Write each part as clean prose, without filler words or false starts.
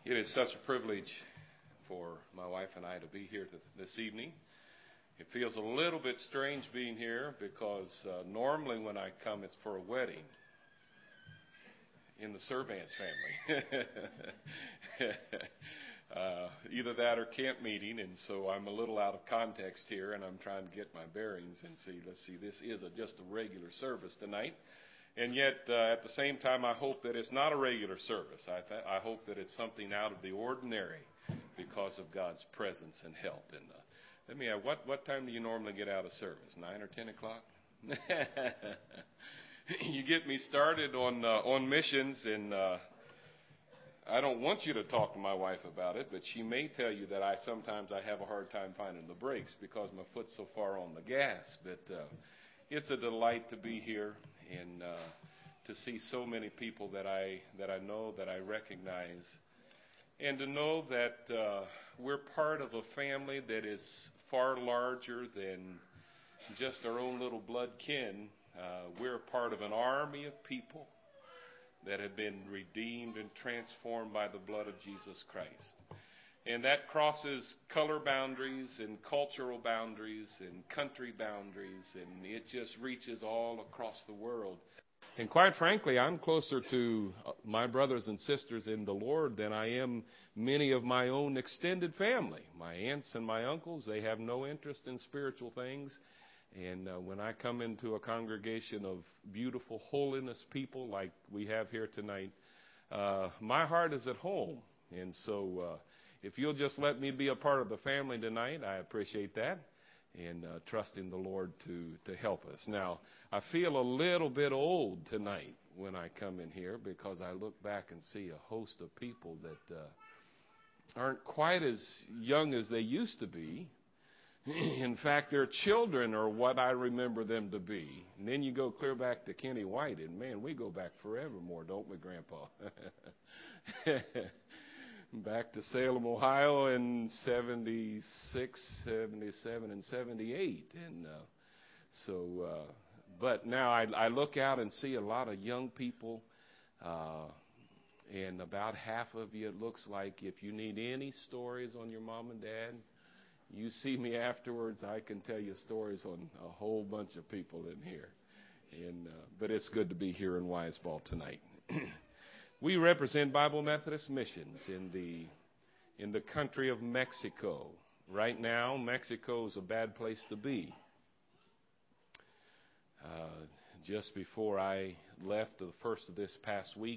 It is such a privilege for my wife and I to be here this evening. It feels a little bit strange being here because normally when I come it's for a wedding in the Servants family. Either that or camp meeting, and so I'm a little out of context here, and I'm trying to get my bearings and see, this is just a regular service tonight. And yet, at the same time, I hope that it's not a regular service. I hope that it's something out of the ordinary because of God's presence and help. And let me ask, what time do you normally get out of service? 9 or 10 o'clock? You get me started on missions, and I don't want you to talk to my wife about it, but she may tell you that sometimes I have a hard time finding the brakes because my foot's so far on the gas. But it's a delight to be here and to see so many people that I know, that I recognize, and to know that we're part of a family that is far larger than just our own little blood kin. We're part of an army of people that have been redeemed and transformed by the blood of Jesus Christ. And that crosses color boundaries and cultural boundaries and country boundaries, and it just reaches all across the world. And quite frankly, I'm closer to my brothers and sisters in the Lord than I am many of my own extended family. My aunts and my uncles, they have no interest in spiritual things. And when I come into a congregation of beautiful holiness people like we have here tonight, my heart is at home. And so if you'll just let me be a part of the family tonight, I appreciate that, and trusting the Lord to help us. Now, I feel a little bit old tonight when I come in here because I look back and see a host of people that aren't quite as young as they used to be. In fact, their children are what I remember them to be. And then you go clear back to Kenny White, and man, we go back forevermore, don't we, Grandpa? Back to Salem, Ohio in 76, 77, and 78. And but now I look out and see a lot of young people, and about half of you, it looks like, if you need any stories on your mom and dad, you see me afterwards, I can tell you stories on a whole bunch of people in here. And but it's good to be here in Wiseball tonight. We represent Bible Methodist Missions in the country of Mexico. Right now, Mexico is a bad place to be. Just before I left the first of this past week,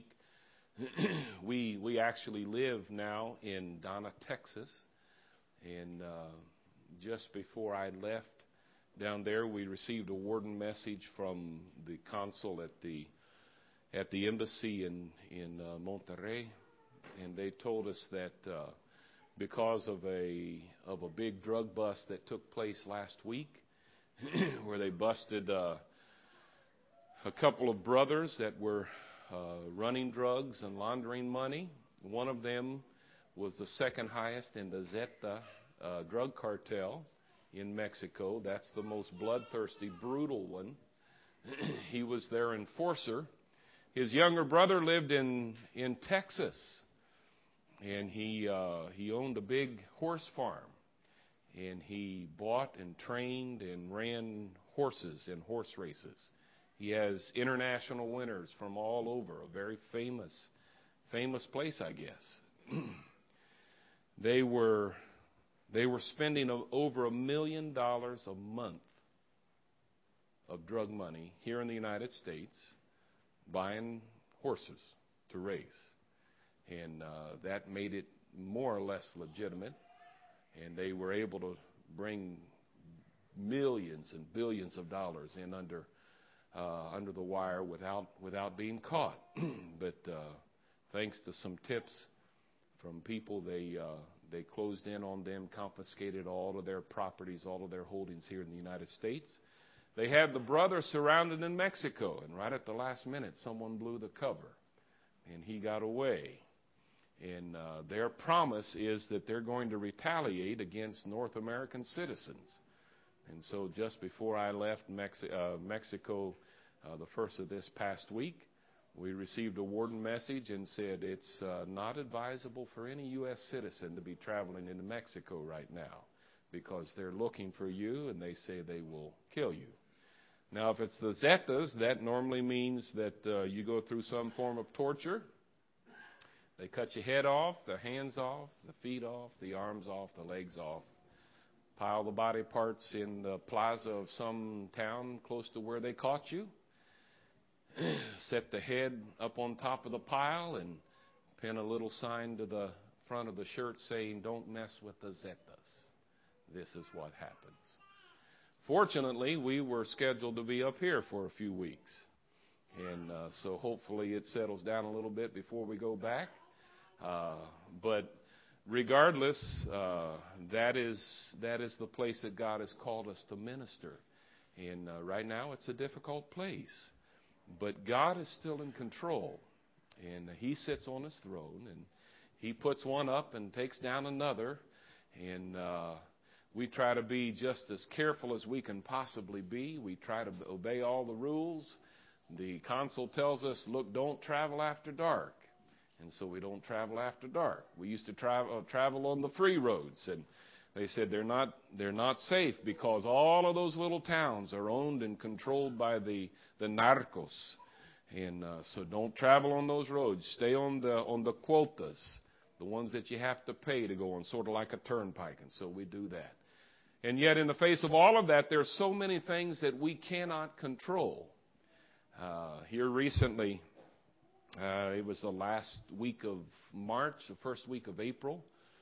we actually live now in Donna, Texas. And just before I left down there, we received a warden message from the consul at the embassy in Monterrey, and they told us that because of a big drug bust that took place last week, where they busted a couple of brothers that were running drugs and laundering money. One of them was the second highest in the Zeta drug cartel in Mexico. That's the most bloodthirsty, brutal one. He was their enforcer. His younger brother lived in Texas, and he owned a big horse farm, and he bought and trained and ran horses in horse races. He has international winners from all over, a very famous place, I guess. They were spending over $1 million a month of drug money here in the United States buying horses to race. And that made it more or less legitimate. And they were able to bring millions and billions of dollars in under the wire without being caught. But thanks to some tips from people, they closed in on them, confiscated all of their properties, all of their holdings here in the United States. They had the brother surrounded in Mexico, and right at the last minute, someone blew the cover, and he got away. And their promise is that they're going to retaliate against North American citizens. And so just before I left Mexico the first of this past week, we received a warden message and said it's not advisable for any U.S. citizen to be traveling into Mexico right now because they're looking for you and they say they will kill you. Now, if it's the Zetas, that normally means that you go through some form of torture. They cut your head off, the hands off, the feet off, the arms off, the legs off, pile the body parts in the plaza of some town close to where they caught you, set the head up on top of the pile and pin a little sign to the front of the shirt saying, "Don't mess with the Zetas. This is what happens." Fortunately, we were scheduled to be up here for a few weeks. And so hopefully it settles down a little bit before we go back. But regardless, that is the place that God has called us to minister. And right now it's a difficult place. But God is still in control. And He sits on His throne. And He puts one up and takes down another. And we try to be just as careful as we can possibly be. We try to obey all the rules. The consul tells us, look, don't travel after dark. And so we don't travel after dark. We used to travel on the free roads. And they said they're not safe because all of those little towns are owned and controlled by the narcos. And so don't travel on those roads. Stay on the quotas, the ones that you have to pay to go on, sort of like a turnpike. And so we do that. And yet in the face of all of that, there's so many things that we cannot control. Here recently, it was the last week of March, the first week of April.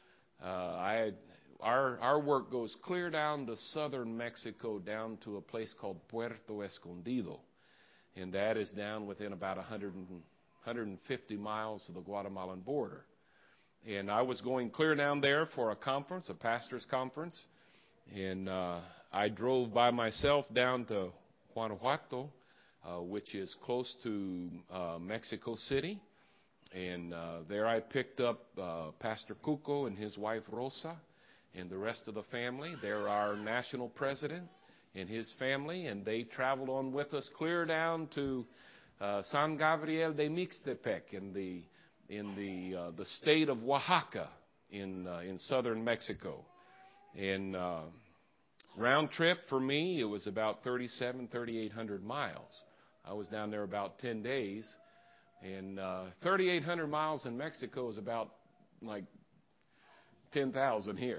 Our work goes clear down to southern Mexico, down to a place called Puerto Escondido. And that is down within about 150 miles of the Guatemalan border. And I was going clear down there for a conference, a pastor's conference. And I drove by myself down to Guanajuato, which is close to Mexico City. And there I picked up Pastor Cuco and his wife Rosa and the rest of the family. They're our national president and his family, and they traveled on with us clear down to San Gabriel de Mixtepec in the state of Oaxaca in southern Mexico. And round trip for me, it was about 3,800 miles. I was down there about 10 days. And 3,800 miles in Mexico is about like 10,000 here.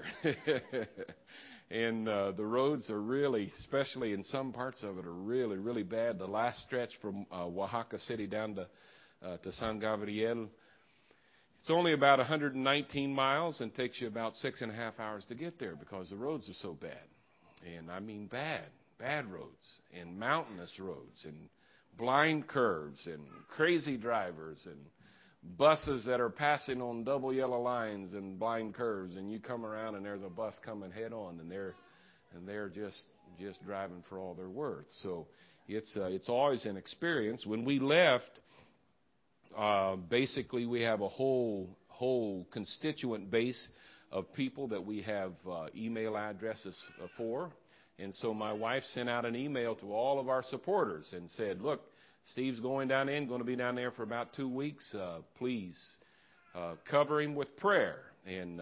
And the roads are really, especially in some parts of it, are really, really bad. The last stretch from Oaxaca City down to San Gabriel, it's only about 119 miles and takes you about 6.5 hours to get there because the roads are so bad. And I mean bad roads and mountainous roads and blind curves and crazy drivers and buses that are passing on double yellow lines and blind curves, and you come around and there's a bus coming head on and they're just driving for all they're worth. So it's always an experience. When we left, basically we have a whole constituent base of people that we have email addresses for. And so my wife sent out an email to all of our supporters and said, look, Steve's going to be down there for about 2 weeks. Please cover him with prayer. And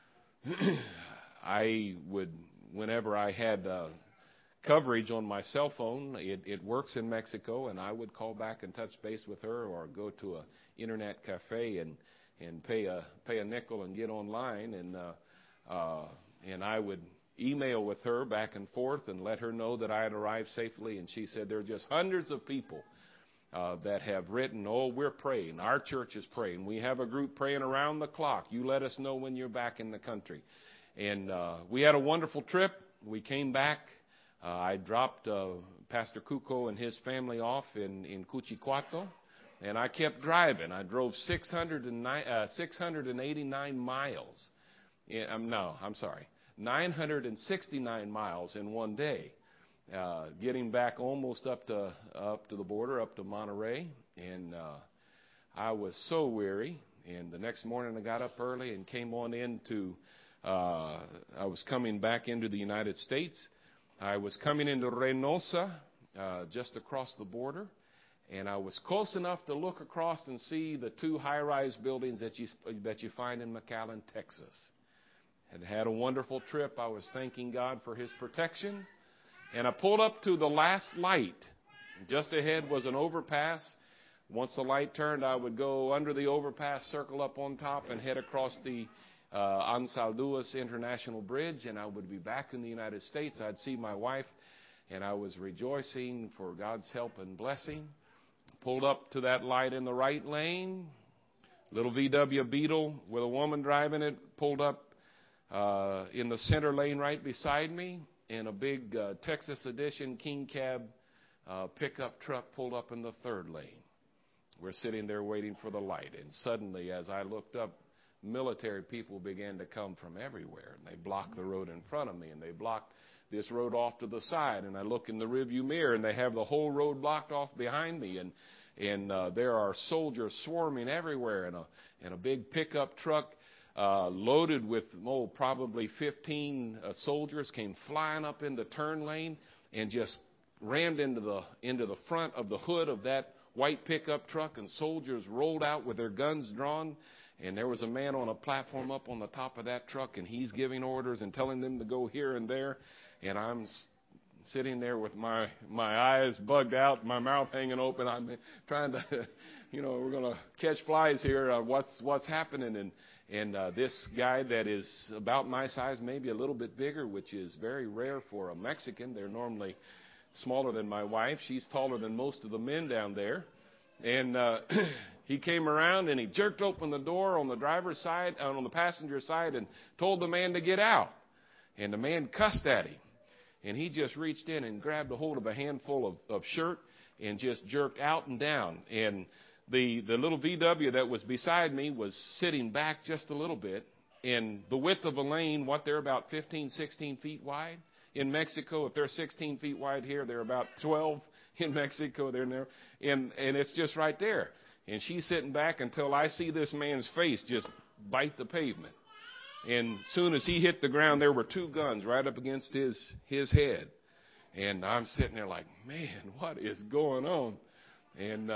I would, whenever I had coverage on my cell phone, it works in Mexico, and I would call back and touch base with her or go to an internet cafe and pay a nickel and get online. And I would email with her back and forth and let her know that I had arrived safely. And she said there are just hundreds of people that have written, oh, we're praying. Our church is praying. We have a group praying around the clock. You let us know when you're back in the country. And we had a wonderful trip. We came back. I dropped Pastor Cuco and his family off in Cuchicuato, and I kept driving. I drove 689 miles. 969 miles in one day, getting back almost up to the border, up to Monterrey. And I was so weary. And the next morning I got up early and came on into, I was coming back into the United States. I was coming into Reynosa, just across the border. And I was close enough to look across and see the 2 high-rise buildings that you find in McAllen, Texas. Had a wonderful trip. I was thanking God for his protection. And I pulled up to the last light. Just ahead was an overpass. Once the light turned, I would go under the overpass, circle up on top, and head across the Ansalduas International Bridge, and I would be back in the United States. I'd see my wife, and I was rejoicing for God's help and blessing. Pulled up to that light in the right lane. Little VW Beetle with a woman driving it pulled up in the center lane right beside me, and a big Texas Edition King Cab pickup truck pulled up in the third lane. We're sitting there waiting for the light, and suddenly, as I looked up, military people began to come from everywhere, and they blocked the road in front of me, and they blocked this road off to the side, and I look in the rearview mirror, and they have the whole road blocked off behind me, and there are soldiers swarming everywhere, and a big pickup truck loaded with probably 15 soldiers came flying up in the turn lane and just rammed into the front of the hood of that white pickup truck, and soldiers rolled out with their guns drawn. And there was a man on a platform up on the top of that truck, and he's giving orders and telling them to go here and there. And I'm sitting there with my eyes bugged out, my mouth hanging open. I'm trying to, we're going to catch flies here. What's happening? And this guy that is about my size, maybe a little bit bigger, which is very rare for a Mexican. They're normally smaller than my wife. She's taller than most of the men down there. And he came around and he jerked open the door on the driver's side, on the passenger side, and told the man to get out. And the man cussed at him. And he just reached in and grabbed a hold of a handful of shirt and just jerked out and down. And the little VW that was beside me was sitting back just a little bit. And the width of a lane, they're about 15, 16 feet wide. In Mexico, if they're 16 feet wide here, they're about 12 in Mexico. They're there. And it's just right there. And she's sitting back until I see this man's face just bite the pavement. And as soon as he hit the ground, there were 2 guns right up against his head. And I'm sitting there like, man, what is going on? And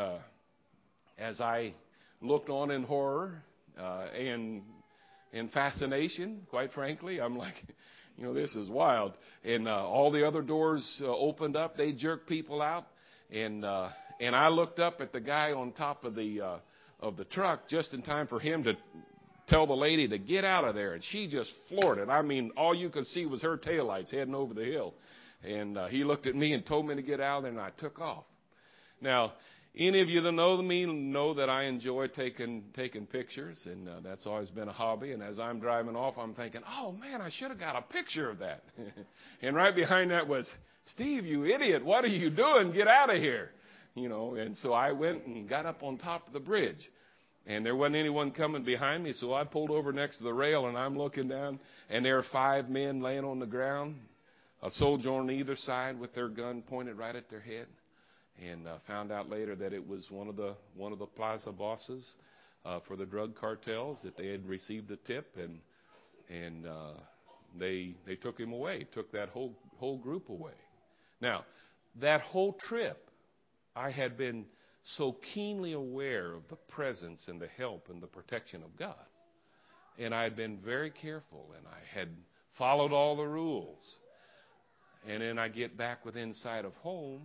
as I looked on in horror and in fascination, quite frankly, I'm like, this is wild. And all the other doors opened up. They jerked people out. And I looked up at the guy on top of the truck just in time for him to tell the lady to get out of there. And she just floored it. I mean, all you could see was her taillights heading over the hill. And he looked at me and told me to get out, and I took off. Now, any of you that know me know that I enjoy taking pictures, and that's always been a hobby. And as I'm driving off, I'm thinking, oh, man, I should have got a picture of that. And right behind that was, Steve, you idiot, what are you doing? Get out of here. And so I went and got up on top of the bridge. And there wasn't anyone coming behind me, so I pulled over next to the rail, and I'm looking down, and there are 5 men laying on the ground, a soldier on either side with their gun pointed right at their head. And found out later that it was one of the plaza bosses for the drug cartels, that they had received a tip, and they took him away, took that whole group away. Now, that whole trip, I had been so keenly aware of the presence and the help and the protection of God. And I had been very careful, and I had followed all the rules. And then I get back within sight of home,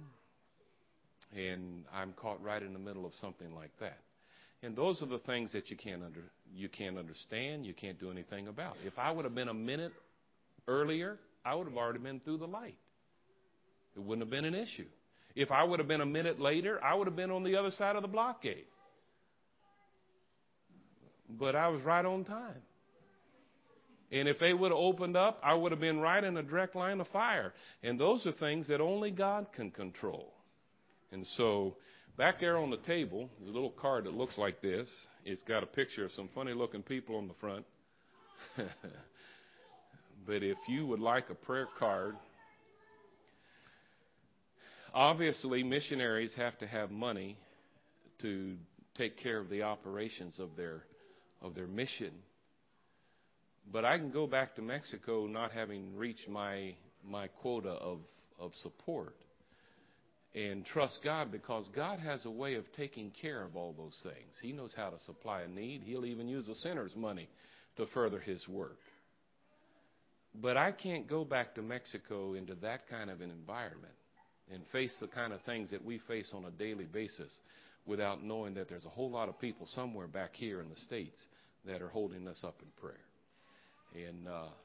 and I'm caught right in the middle of something like that. And those are the things that you can't understand, you can't do anything about. If I would have been a minute earlier, I would have already been through the light. It wouldn't have been an issue. If I would have been a minute later, I would have been on the other side of the blockade. But I was right on time. And if they would have opened up, I would have been right in a direct line of fire. And those are things that only God can control. And so back there on the table, there's a little card that looks like this. It's got a picture of some funny-looking people on the front. But if you would like a prayer card, obviously missionaries have to have money to take care of the operations of their mission. But I can go back to Mexico not having reached my quota of support. and trust God, because God has a way of taking care of all those things. He knows how to supply a need. He'll even use a sinner's money to further his work. But I can't go back to Mexico into that kind of an environment and face the kind of things that we face on a daily basis without knowing that there's a whole lot of people somewhere back here in the States that are holding us up in prayer. And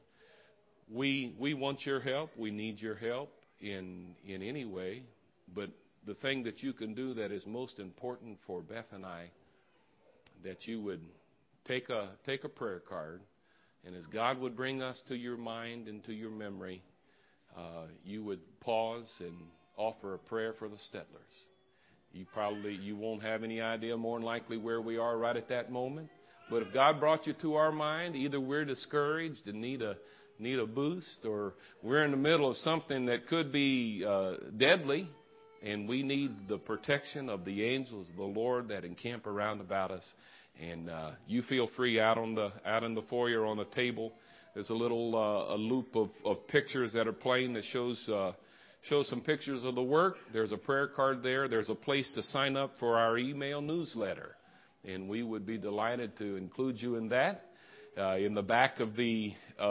we want your help. We need your help in any way. But the thing that you can do that is most important for Beth and I, that you would take a prayer card, and as God would bring us to your mind and to your memory, you would pause and offer a prayer for the Stetlers. You won't have any idea more than likely where we are right at that moment. But if God brought you to our mind, either we're discouraged and need a boost, or we're in the middle of something that could be deadly, and we need the protection of the angels of the Lord that encamp around about us. And you feel free out in the foyer on the table. There's a little a loop of pictures that are playing that shows some pictures of the work. There's a prayer card there. There's a place to sign up for our email newsletter, and we would be delighted to include you in that. In the back of the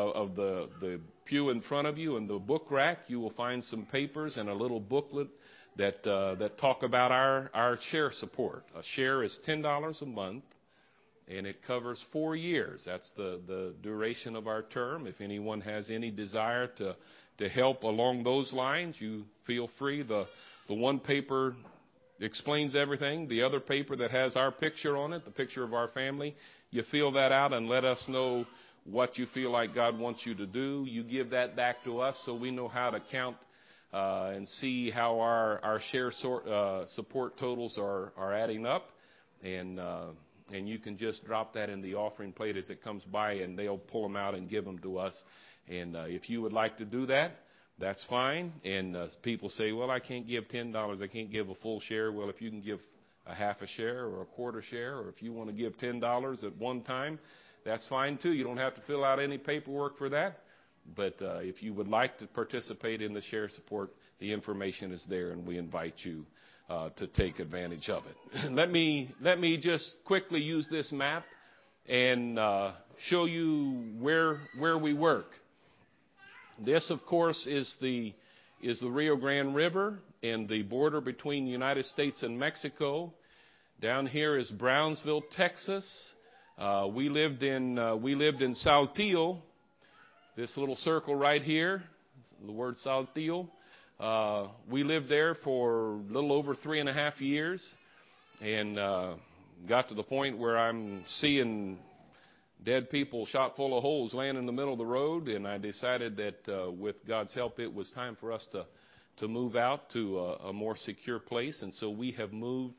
pew in front of you, in the book rack, you will find some papers and a little booklet that talk about our share support. A share is $10 a month, and it covers 4 years. That's the duration of our term. If anyone has any desire to help along those lines, you feel free. The one paper explains everything. The other paper that has our picture on it, the picture of our family, you fill that out and let us know what you feel like God wants you to do. You give that back to us so we know how to count and see how our share support totals are adding up. And you can just drop that in the offering plate as it comes by, and they'll pull them out and give them to us. And if you would like to do that, that's fine. And people say, well, I can't give $10. I can't give a full share. Well, if you can give a half a share or a quarter share, or if you want to give $10 at one time, that's fine too. You don't have to fill out any paperwork for that. But if you would like to participate in the share support, the information is there, and we invite you to take advantage of it. Let me just quickly use this map and show you where we work. This, of course, is the Rio Grande River and the border between the United States and Mexico. Down here is Brownsville, Texas. We lived in Saltillo. This little circle right here, the word Saltillo. We lived there for a little over 3.5 years, and got to the point where I'm seeing dead people shot full of holes laying in the middle of the road, and I decided that with God's help, it was time for us to move out to a more secure place. And so we have moved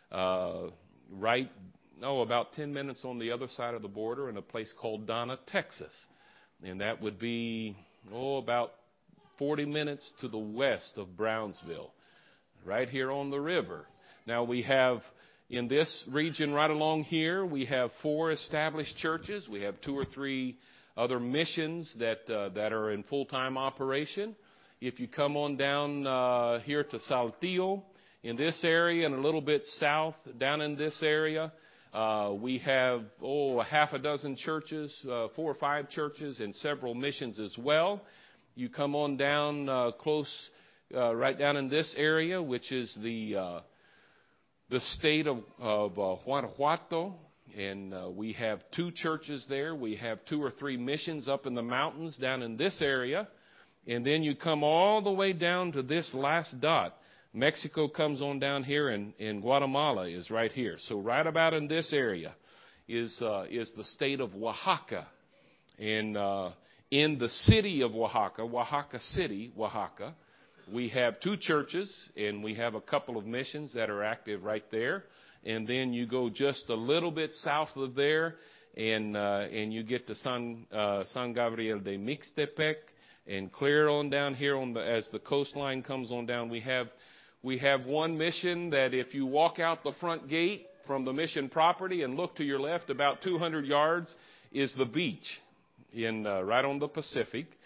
about 10 minutes on the other side of the border in a place called Donna, Texas. And that would be, about 40 minutes to the west of Brownsville, right here on the river. Now we have, in this region right along here, we have 4 established churches. We have 2 or 3 other missions that are in full-time operation. If you come on down here to Saltillo, in this area and a little bit south, down in this area, we have, a half a dozen churches, 4 or 5 churches, and several missions as well. You come on down close, right down in this area, which is the state of Guanajuato, and we have 2 churches there. We have 2 or 3 missions up in the mountains down in this area. And then you come all the way down to this last dot. Mexico comes on down here, and Guatemala is right here. So right about in this area is the state of Oaxaca. And in the city of Oaxaca, Oaxaca City, Oaxaca, we have 2 churches, and we have a couple of missions that are active right there. And then you go just a little bit south of there, and you get to San Gabriel de Mixtepec, and clear on down here as the coastline comes on down. We have one mission that if you walk out the front gate from the mission property and look to your left about 200 yards is the beach right on the Pacific.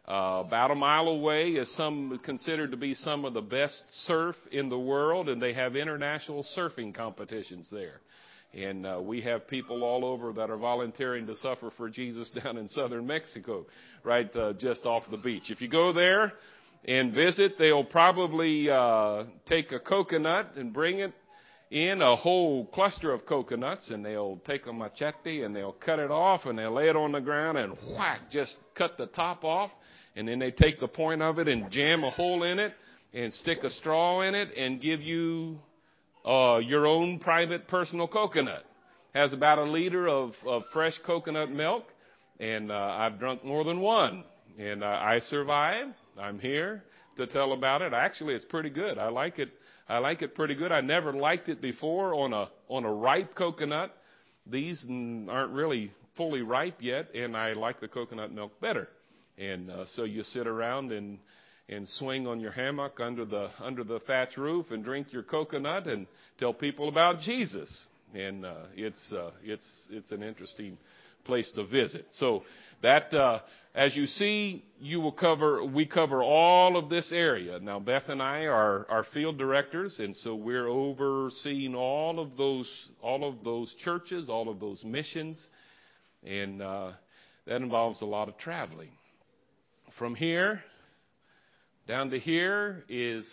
About a mile away is some considered to be some of the best surf in the world, and they have international surfing competitions there. And we have people all over that are volunteering to suffer for Jesus down in southern Mexico, right just off the beach. If you go there and visit, they'll probably take a coconut and bring it in, a whole cluster of coconuts, and they'll take a machete and they'll cut it off, and they'll lay it on the ground and whack, just cut the top off. And then they take the point of it and jam a hole in it and stick a straw in it and give you your own private personal coconut. Has about a liter of fresh coconut milk, and I've drunk more than one. And I survived. I'm here to tell about it. Actually, it's pretty good. I like it. I like it pretty good. I never liked it before on a ripe coconut. These aren't really fully ripe yet, and I like the coconut milk better. And so you sit around and swing on your hammock under the thatch roof and drink your coconut and tell people about Jesus. And it's an interesting place to visit. So that as you see, we cover all of this area. Now Beth and I are field directors, and so we're overseeing all of those churches, all of those missions, and that involves a lot of traveling. From here down to here is,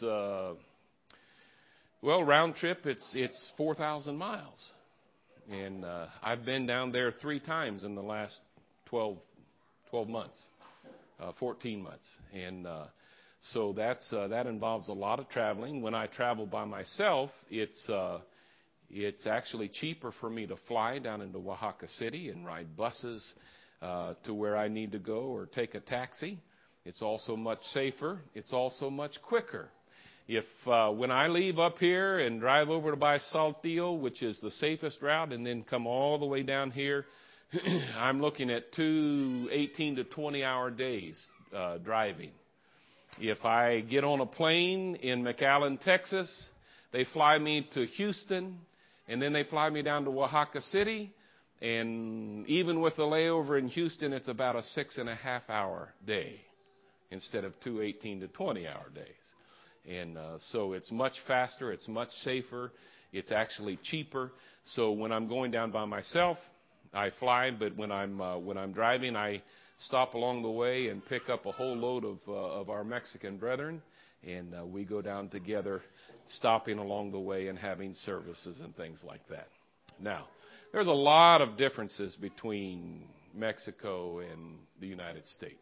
round trip, it's 4,000 miles. And I've been down there 3 times in the last 12 months, 14 months. And so that involves a lot of traveling. When I travel by myself, it's actually cheaper for me to fly down into Oaxaca City and ride buses to where I need to go, or take a taxi. It's also much safer. It's also much quicker. If when I leave up here and drive over to by Saltillo, which is the safest route, and then come all the way down here, I'm looking at 2 18 to 20-hour days driving. If I get on a plane in McAllen, Texas, they fly me to Houston, and then they fly me down to Oaxaca City. And even with the layover in Houston, it's about a 6.5-hour day instead of 2 18 to 20-hour days. And so it's much faster, it's much safer, it's actually cheaper. So when I'm going down by myself, I fly, but when I'm driving, I stop along the way and pick up a whole load of our Mexican brethren, and we go down together, stopping along the way and having services and things like that. Now, there's a lot of differences between Mexico and the United States.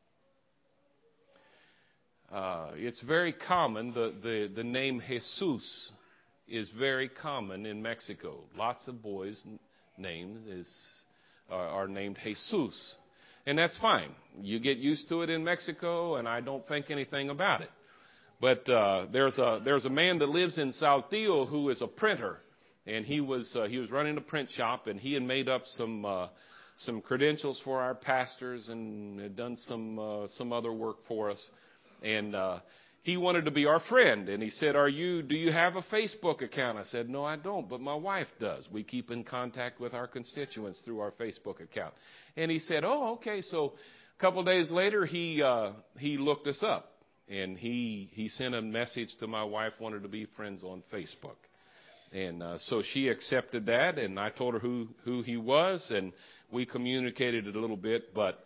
It's very common. The name Jesus is very common in Mexico. Lots of boys' names are named Jesus, and that's fine. You get used to it in Mexico, and I don't think anything about it. But there's a man that lives in Saltillo who is a printer, and he was running a print shop, and he had made up some credentials for our pastors and had done some other work for us. And he wanted to be our friend, and he said, do you have a Facebook account? I said, no, I don't, but my wife does. We keep in contact with our constituents through our Facebook account. And he said, oh, okay. So a couple of days later, he looked us up, and he sent a message to my wife, wanted to be friends on Facebook. And so she accepted that, and I told her who he was, and we communicated a little bit, but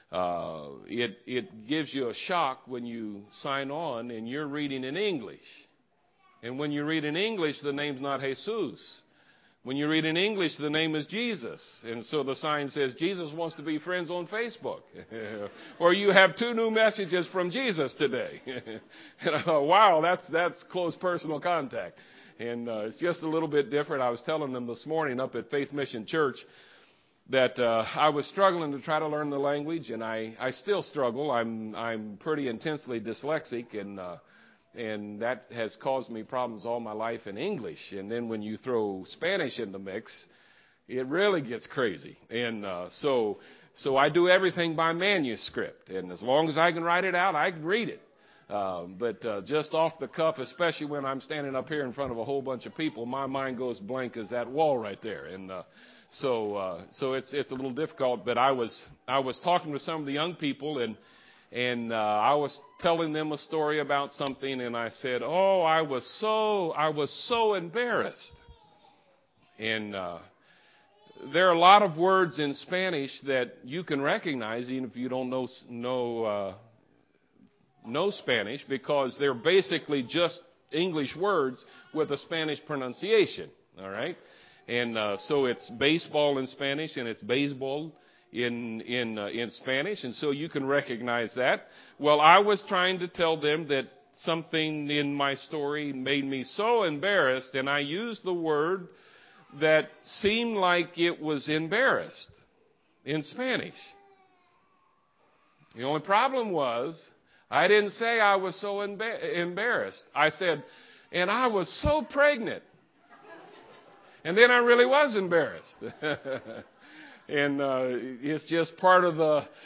it gives you a shock when you sign on and you're reading in English. And when you read in English, the name's not Jesus. When you read in English, the name is Jesus. And so the sign says, Jesus wants to be friends on Facebook. Or you have 2 new messages from Jesus today. And I thought, wow, that's close personal contact. And it's just a little bit different. I was telling them this morning up at Faith Mission Church that I was struggling to try to learn the language, and I still struggle. I'm pretty intensely dyslexic, and that has caused me problems all my life in English. And then when you throw Spanish in the mix, it really gets crazy. And so I do everything by manuscript, and as long as I can write it out, I can read it. But just off the cuff, especially when I'm standing up here in front of a whole bunch of people, my mind goes blank as that wall right there. And so it's a little difficult. But I was talking with some of the young people, And I was telling them a story about something, and I said, "Oh, I was so embarrassed." And there are a lot of words in Spanish that you can recognize, even if you don't know Spanish, because they're basically just English words with a Spanish pronunciation. All right, and so it's baseball in Spanish, and it's baseball in Spanish, and so you can recognize that. Well, I was trying to tell them that something in my story made me so embarrassed, and I used the word that seemed like it was embarrassed in Spanish. The only problem was I didn't say I was so embarrassed. I said, and I was so pregnant. And then I really was embarrassed. And it's just part of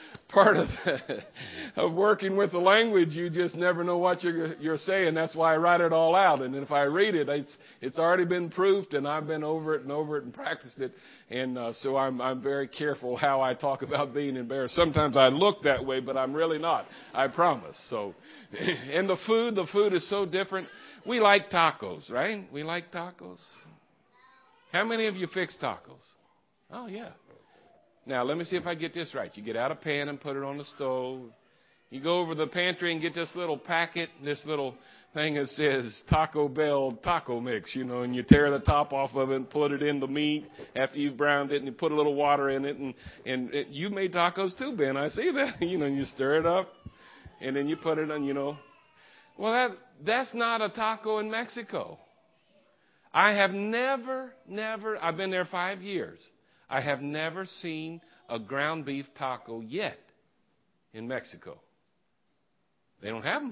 working with the language. You just never know what you're saying. That's why I write it all out. And if I read it, it's already been proofed, and I've been over it and practiced it. And so I'm very careful how I talk about being embarrassed. Sometimes I look that way, but I'm really not. I promise. So, and the food is so different. We like tacos, right? We like tacos. How many of you fix tacos? Oh yeah. Now, let me see if I get this right. You get out a pan and put it on the stove. You go over the pantry and get this little packet, this little thing that says Taco Bell taco mix, and you tear the top off of it and put it in the meat after you've browned it, and you put a little water in it. And you made tacos too, Ben. I see that. You stir it up, and then you put it on, Well, that's not a taco in Mexico. I have never, I've been there 5 years. I have never seen a ground beef taco yet in Mexico. They don't have them,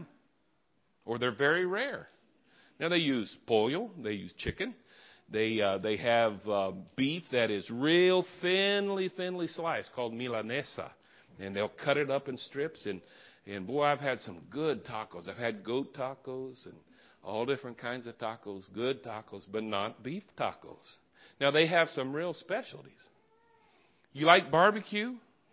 or they're very rare. Now they use pollo, they use chicken, they have beef that is real thinly sliced called milanesa, and they'll cut it up in strips. And boy, I've had some good tacos. I've had goat tacos and all different kinds of tacos, good tacos, but not beef tacos. Now, they have some real specialties. You like barbecue?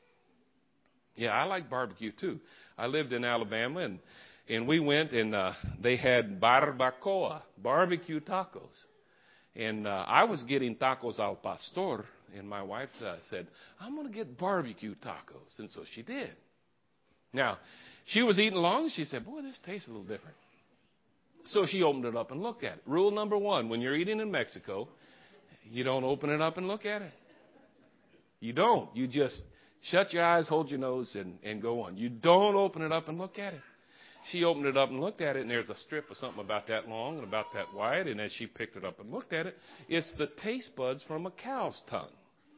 Yeah, I like barbecue, too. I lived in Alabama, and we went, and they had barbacoa, barbecue tacos. And I was getting tacos al pastor, and my wife said, I'm going to get barbecue tacos. And so she did. Now, she was eating along, and she said, boy, this tastes a little different. So she opened it up and looked at it. Rule number 1, when you're eating in Mexico, you don't open it up and look at it. You don't. You just shut your eyes, hold your nose, and go on. You don't open it up and look at it. She opened it up and looked at it, and there's a strip of something about that long and about that wide. And as she picked it up and looked at it, it's the taste buds from a cow's tongue.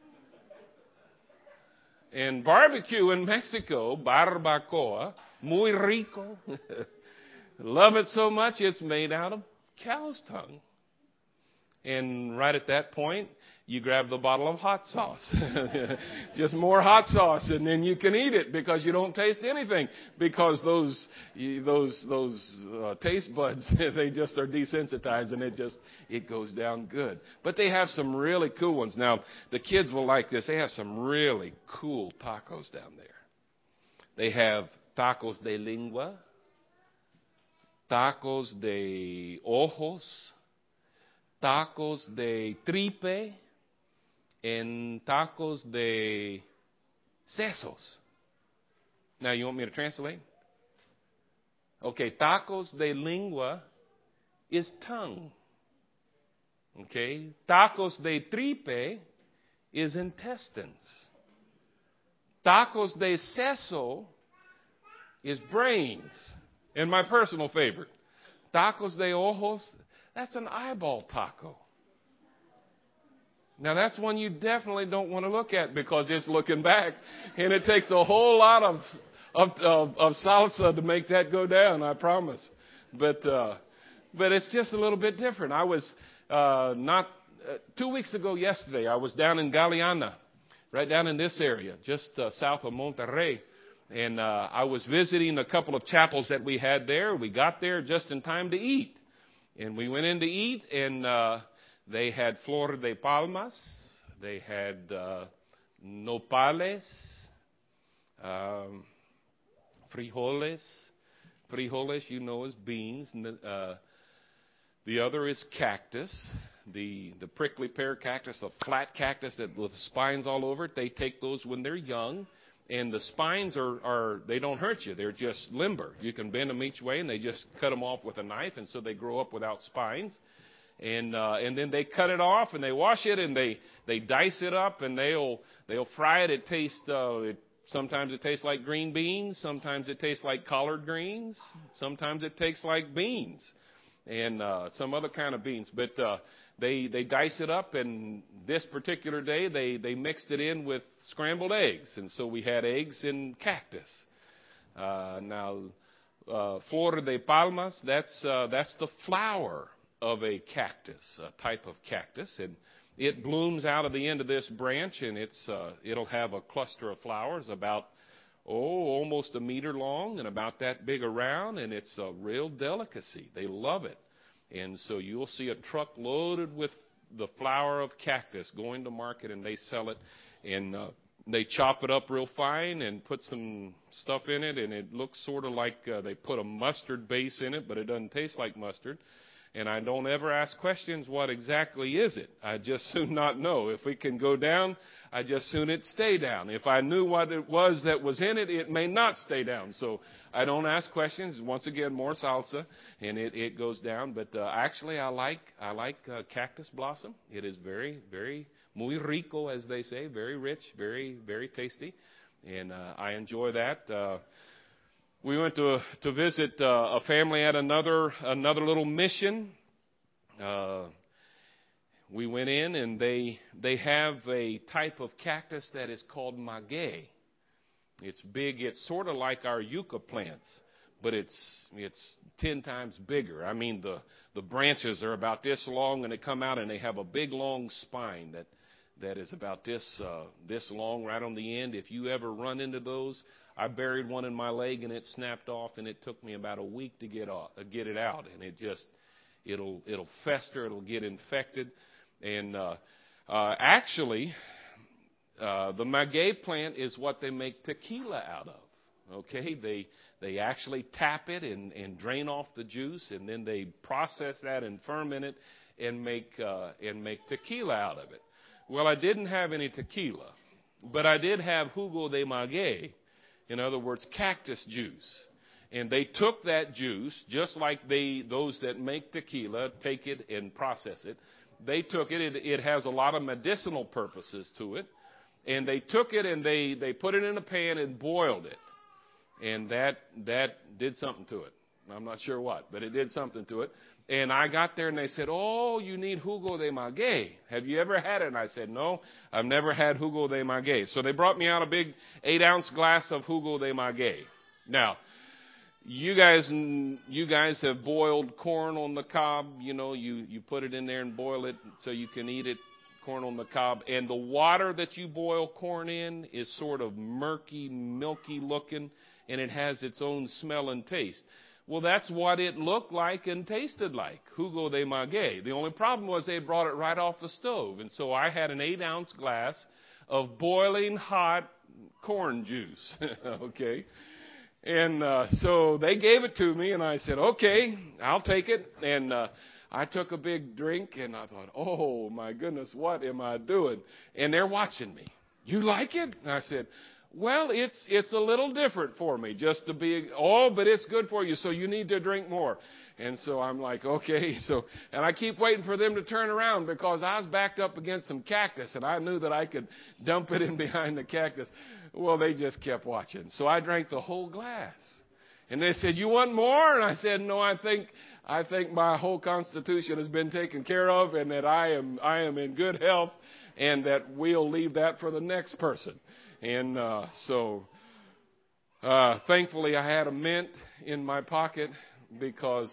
And barbecue in Mexico, barbacoa, muy rico. Love it so much, it's made out of cow's tongue. And right at that point, you grab the bottle of hot sauce. Just more hot sauce, and then you can eat it because you don't taste anything. Because those taste buds, they just are desensitized, and it goes down good. But they have some really cool ones. Now, the kids will like this. They have some really cool tacos down there. They have tacos de lengua, tacos de ojos, tacos de tripe, and tacos de sesos. Now, you want me to translate? Okay, tacos de lengua is tongue. Okay, tacos de tripe is intestines. Tacos de seso is brains. And my personal favorite, tacos de ojos, that's an eyeball taco. Now, that's one you definitely don't want to look at because it's looking back, and it takes a whole lot of salsa to make that go down, I promise. But it's just a little bit different. I was 2 weeks ago yesterday, I was down in Galeana, right down in this area, just south of Monterrey. And I was visiting a couple of chapels that we had there. We got there just in time to eat. And we went in to eat, and they had flor de palmas. They had nopales, frijoles. Frijoles, you know, is beans. The other is cactus. The prickly pear cactus, the flat cactus that with spines all over it. They take those when they're young, and the spines they don't hurt you. They're just limber. You can bend them each way, and they just cut them off with a knife, and so they grow up without spines. And then they cut it off, and they wash it, and they dice it up, and they'll fry it. It tastes sometimes it tastes like green beans, sometimes it tastes like collard greens, sometimes it tastes like beans, and some other kind of beans. But they dice it up, and this particular day they mixed it in with scrambled eggs, and so we had eggs and cactus. Now, Flor de Palmas, that's the flower of a cactus, a type of cactus, and it blooms out of the end of this branch, and it'll have a cluster of flowers about almost a meter long and about that big around, and it's a real delicacy. They love it, and so you'll see a truck loaded with the flower of cactus going to market, and they sell it, and they chop it up real fine and put some stuff in it, and it looks sort of like they put a mustard base in it, but it doesn't taste like mustard. And I don't ever ask questions, what exactly is it? I just soon not know. If it can go down, I just soon it stay down. If I knew what it was that was in it, it may not stay down. So I don't ask questions. Once again, more salsa, and it goes down. But actually, I like cactus blossom. It is very, very muy rico, as they say, very rich, very, very tasty, and I enjoy that. We went to visit a family at another little mission. We went in, and they have a type of cactus that is called maguey. It's big. It's sort of like our yucca plants, but it's 10 times bigger. I mean, the branches are about this long, and they come out, and they have a big long spine that is about this long right on the end. If you ever run into those, I buried one in my leg, and it snapped off, and it took me about a week to get it out, and it'll fester, it'll get infected, and actually, the maguey plant is what they make tequila out of. Okay, they actually tap it and drain off the juice, and then they process that and ferment it and make tequila out of it. Well, I didn't have any tequila, but I did have jugo de maguey. In other words, cactus juice. And they took that juice, just like those that make tequila take it and process it. They took it. It has a lot of medicinal purposes to it. And they took it and they put it in a pan and boiled it. And that did something to it. I'm not sure what, but it did something to it. And I got there, and they said, "Oh, you need jugo de maguey. Have you ever had it?" And I said, "No, I've never had jugo de maguey." So they brought me out a big 8-ounce glass of jugo de maguey. Now, you guys have boiled corn on the cob. You know, you put it in there and boil it so you can eat it, corn on the cob. And the water that you boil corn in is sort of murky, milky looking, and it has its own smell and taste. Well, that's what it looked like and tasted like, jugo de maguey. The only problem was they brought it right off the stove. And so I had an 8-ounce glass of boiling hot corn juice, okay? And so they gave it to me, and I said, "Okay, I'll take it." And I took a big drink, and I thought, "Oh, my goodness, what am I doing?" And they're watching me. "You like it?" And I said, "Well, it's a little different for me just to be, but it's good for you, so you need to drink more." And so I'm like, okay. And I keep waiting for them to turn around because I was backed up against some cactus, and I knew that I could dump it in behind the cactus. Well, they just kept watching. So I drank the whole glass. And they said, "You want more?" And I said, "No, I think my whole constitution has been taken care of, and that I am in good health, and that we'll leave that for the next person." And thankfully, I had a mint in my pocket because,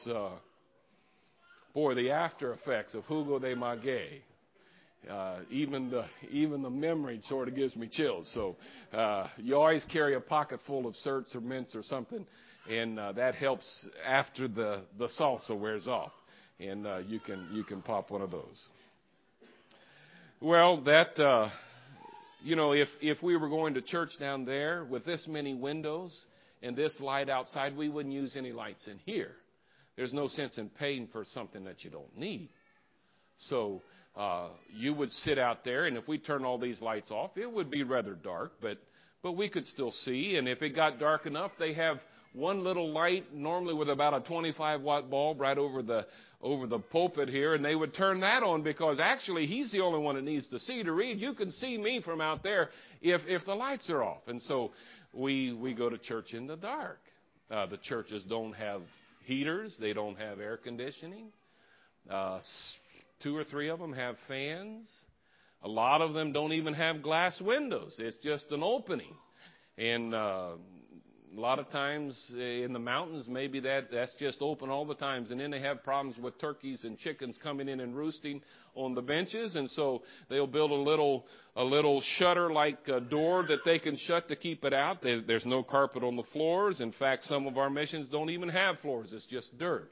the after effects of jugo de maguey, even the memory sort of gives me chills. So you always carry a pocket full of certs or mints or something, and that helps after the salsa wears off, and you can pop one of those. Well, if we were going to church down there with this many windows and this light outside, we wouldn't use any lights in here. There's no sense in paying for something that you don't need. So you would sit out there, and if we turn all these lights off, it would be rather dark, but we could still see. And if it got dark enough, they have one little light, normally with about a 25-watt bulb right over the pulpit here, and they would turn that on because actually he's the only one that needs to see to read. You can see me from out there if the lights are off. And so we go to church in the dark. The churches don't have heaters. They don't have air conditioning. 2 or 3 of them have fans. A lot of them don't even have glass windows. It's just an opening. And a lot of times in the mountains, maybe that's just open all the times. And then they have problems with turkeys and chickens coming in and roosting on the benches. And so they'll build a little shutter-like door that they can shut to keep it out. There's no carpet on the floors. In fact, some of our missions don't even have floors. It's just dirt.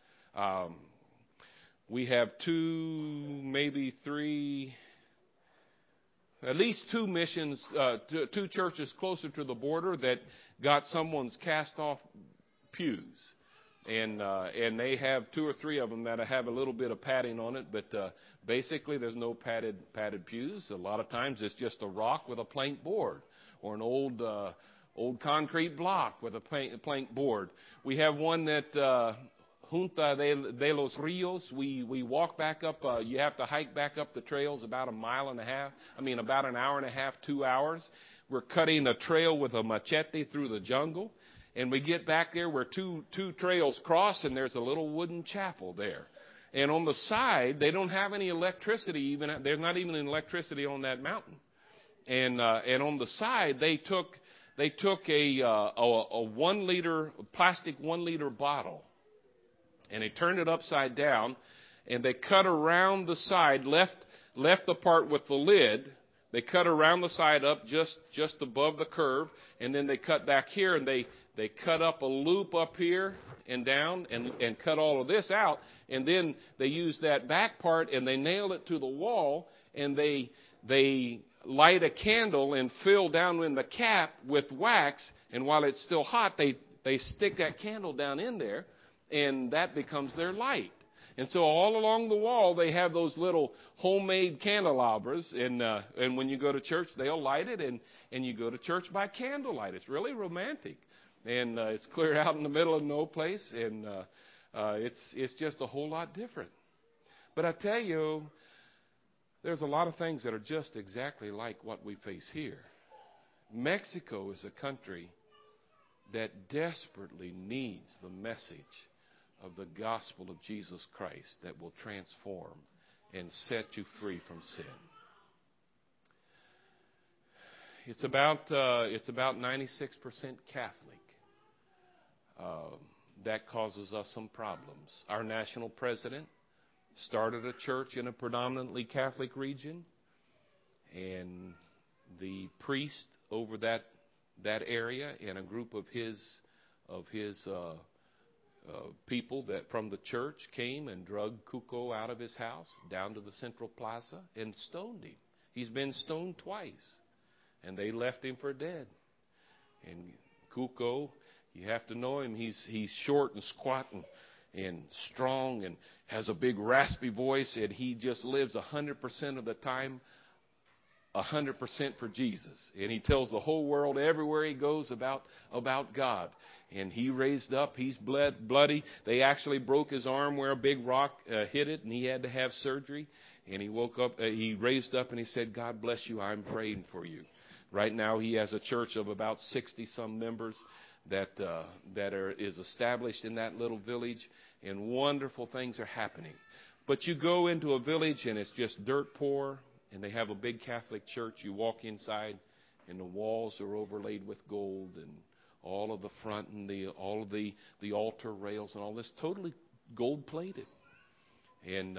We have 2, maybe 3, at least 2 missions, 2 churches closer to the border that got someone's cast-off pews. And they have 2 or 3 of them that have a little bit of padding on it, but basically there's no padded pews. A lot of times it's just a rock with a plank board or an old concrete block with a plank board. We have one that Junta de los Rios, we walk back up, you have to hike back up the trails about about an hour and a half, 2 hours. We're cutting a trail with a machete through the jungle, and we get back there where two trails cross, and there's a little wooden chapel there. And on the side, they don't have any electricity, there's not even any electricity on that mountain. And on the side, they took a 1 liter, plastic 1 liter bottle, and they turned it upside down, and they cut around the side, left the part with the lid. They cut around the side up just above the curve, and then they cut back here, and they cut up a loop up here and down and cut all of this out, and then they use that back part and they nail it to the wall, and they light a candle and fill down in the cap with wax, and while it's still hot, they stick that candle down in there, and that becomes their light. And so all along the wall, they have those little homemade candelabras. And when you go to church, they'll light it, and you go to church by candlelight. It's really romantic. And it's clear out in the middle of no place. And it's just a whole lot different. But I tell you, there's a lot of things that are just exactly like what we face here. Mexico is a country that desperately needs the message of the gospel of Jesus Christ that will transform and set you free from sin. It's about 96% Catholic. That causes us some problems. Our national president started a church in a predominantly Catholic region, and the priest over that area and a group of his people that from the church came and drug Cuco out of his house down to the Central Plaza and stoned him. He's been stoned twice, and they left him for dead. And Cuco, you have to know him. He's short and squat and strong and has a big raspy voice, and he just lives 100% of the time 100% for Jesus. And he tells the whole world everywhere he goes about God. And he raised up. He's bloody. They actually broke his arm where a big rock hit it, and he had to have surgery. And he woke up. He raised up, and he said, "God bless you. I'm praying for you." Right now, he has a church of about 60-some members that is established in that little village, and wonderful things are happening. But you go into a village, and it's just dirt poor, and they have a big Catholic church. You walk inside, and the walls are overlaid with gold, and all of the front and all of the altar rails and all this totally gold-plated. And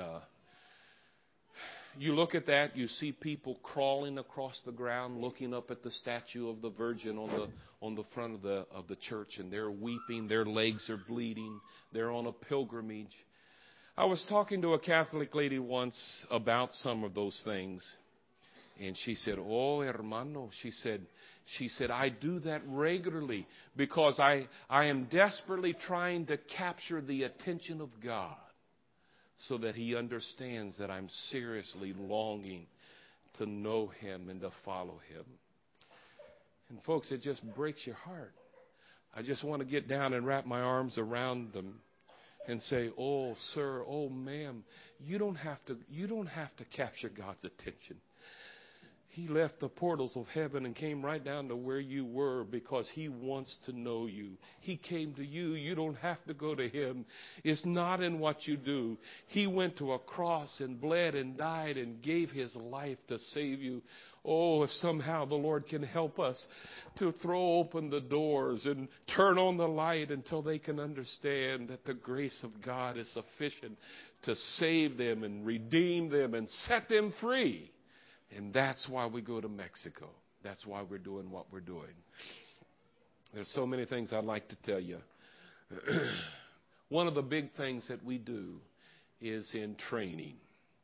you look at that, you see people crawling across the ground, looking up at the statue of the Virgin on the front of the church, and they're weeping. Their legs are bleeding. They're on a pilgrimage. I was talking to a Catholic lady once about some of those things, and she said, "Oh, hermano," she said, She said, I do that regularly because I am desperately trying to capture the attention of God so that He understands that I'm seriously longing to know Him and to follow Him. And folks, it just breaks your heart. I just want to get down and wrap my arms around them and say, oh, sir, oh, ma'am, you don't have to capture God's attention. He left the portals of heaven and came right down to where you were because He wants to know you. He came to you. You don't have to go to Him. It's not in what you do. He went to a cross and bled and died and gave His life to save you. Oh, if somehow the Lord can help us to throw open the doors and turn on the light until they can understand that the grace of God is sufficient to save them and redeem them and set them free. And that's why we go to Mexico. That's why we're doing what we're doing. There's so many things I'd like to tell you. One of the big things that we do is in training.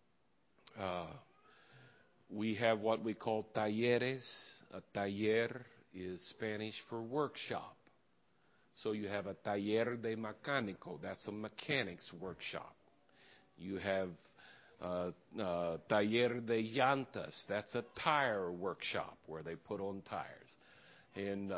We have what we call talleres. A taller is Spanish for workshop. So you have a taller de mecánico. That's a mechanic's workshop. You have taller de llantas. That's a tire workshop where they put on tires. And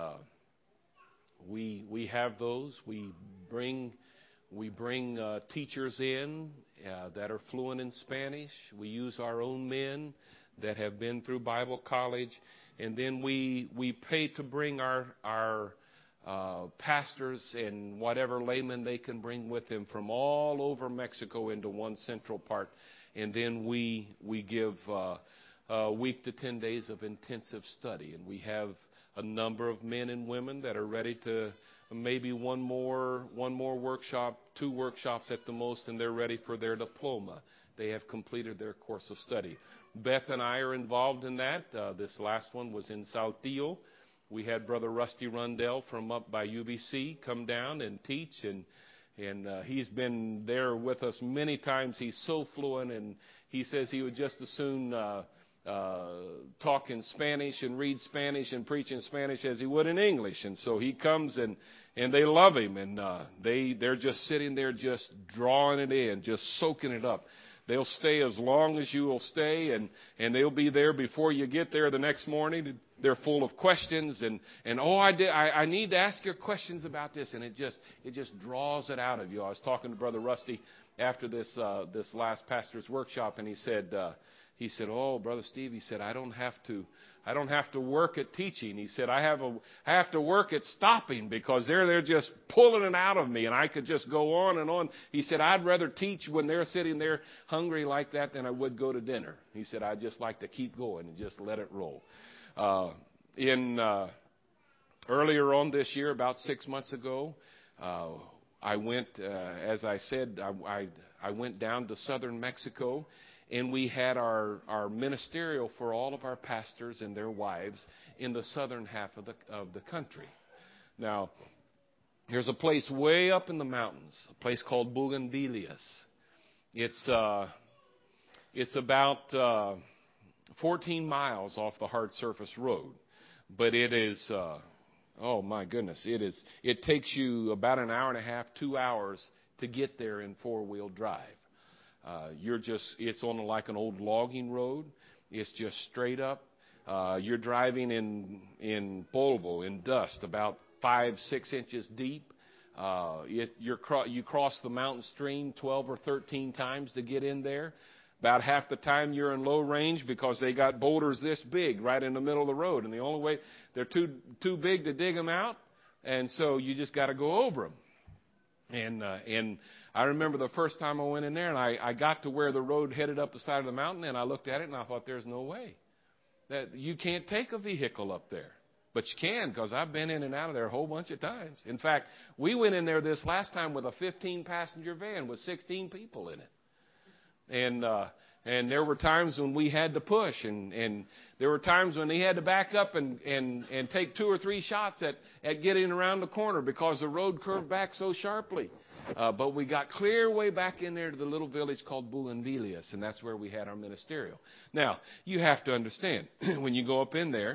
we have those. We bring teachers in that are fluent in Spanish. We use our own men that have been through Bible college, and then we pay to bring our pastors and whatever laymen they can bring with them from all over Mexico into one central part. And then we give a week to 10 days of intensive study. And we have a number of men and women that are ready to maybe one more workshop, 2 workshops at the most, and they're ready for their diploma. They have completed their course of study. Beth and I are involved in that. This last one was in Saltillo. We had Brother Rusty Rundell from up by UBC come down and teach, and he's been there with us many times. He's so fluent, and he says he would just as soon talk in Spanish and read Spanish and preach in Spanish as he would in English. And so he comes, and they love him, and they're just sitting there just drawing it in, just soaking it up. They'll stay as long as you will stay, and they'll be there before you get there the next morning. They're full of questions, and I need to ask your questions about this, and it just draws it out of you. I was talking to Brother Rusty after this last pastor's workshop, and he said, "Oh, Brother Steve," he said, I don't have to work at teaching. He said, I have to work at stopping because they're just pulling it out of me, and I could just go on and on. He said, I'd rather teach when they're sitting there hungry like that than I would go to dinner. He said, I just like to keep going and just let it roll. Earlier on this year, about 6 months ago, I went, as I said, I went down to southern Mexico, and we had our ministerial for all of our pastors and their wives in the southern half of the country. Now, there's a place way up in the mountains, a place called Bougainvilleas. It's about 14 miles off the hard surface road, but it is, oh my goodness, it takes you about an hour and a half, 2 hours to get there in 4-wheel drive. It's on like an old logging road. It's just straight up. You're driving in polvo, in dust, about 5-6 inches deep. You cross the mountain stream 12 or 13 times to get in there. About half the time you're in low range because they got boulders this big right in the middle of the road. And the only way, they're too big to dig them out. And so you just got to go over them. And I remember the first time I went in there, and I got to where the road headed up the side of the mountain, and I looked at it, and I thought, there's no way that you can't take a vehicle up there. But you can, because I've been in and out of there a whole bunch of times. In fact, we went in there this last time with a 15-passenger van with 16 people in it. And there were times when we had to push, and there were times when he had to back up and take 2 or 3 shots at getting around the corner because the road curved back so sharply. But we got clear way back in there to the little village called Bougainvilleas, and that's where we had our ministerial. Now, you have to understand, when you go up in there,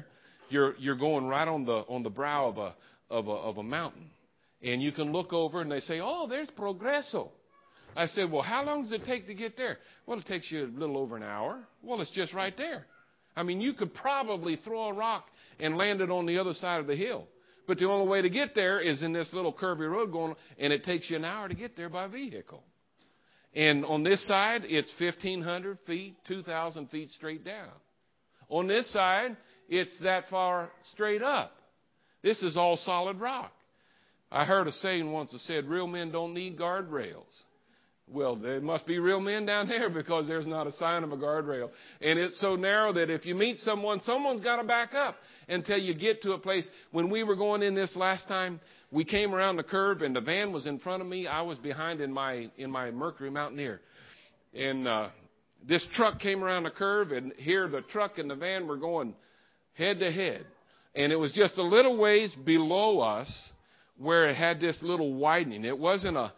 You're going right on the brow of a mountain. And you can look over and they say, oh, there's Progreso. I said, well, how long does it take to get there? Well, it takes you a little over an hour. Well, it's just right there. I mean, you could probably throw a rock and land it on the other side of the hill. But the only way to get there is in this little curvy road going, and it takes you an hour to get there by vehicle. And on this side, it's 1,500 feet, 2,000 feet straight down. On this side, it's that far straight up. This is all solid rock. I heard a saying once that said, real men don't need guardrails. Well, there must be real men down there because there's not a sign of a guardrail. And it's so narrow that if you meet someone, someone's got to back up until you get to a place. When we were going in this last time, we came around the curve and the van was in front of me. I was behind in my Mercury Mountaineer. And this truck came around the curve, and here the truck and the van were going head to head. And it was just a little ways below us where it had this little widening. It wasn't a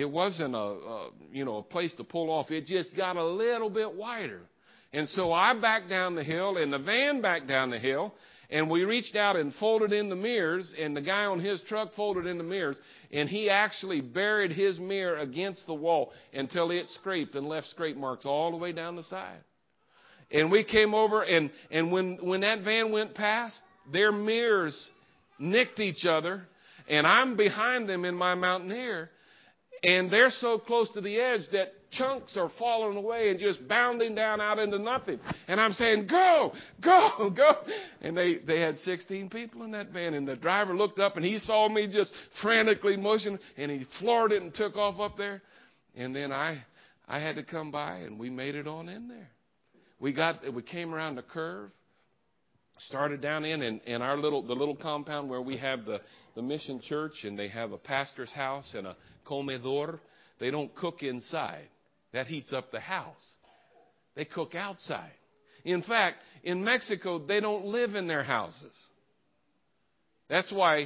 place to pull off. It just got a little bit wider. And so I backed down the hill and the van backed down the hill, and we reached out and folded in the mirrors, and the guy on his truck folded in the mirrors, and he actually buried his mirror against the wall until it scraped and left scrape marks all the way down the side. And we came over, and when that van went past, their mirrors nicked each other, and I'm behind them in my Mountaineer. And they're so close to the edge that chunks are falling away and just bounding down out into nothing. And I'm saying, go, go, go. And they had 16 people in that van. And the driver looked up and he saw me just frantically motioning. And he floored it and took off up there. And then I had to come by and we made it on in there. We came around the curve, started down in our the little compound where we have the mission church, and they have a pastor's house and a comedor. They don't cook inside. That heats up the house. They cook outside. In fact, in Mexico, they don't live in their houses. That's why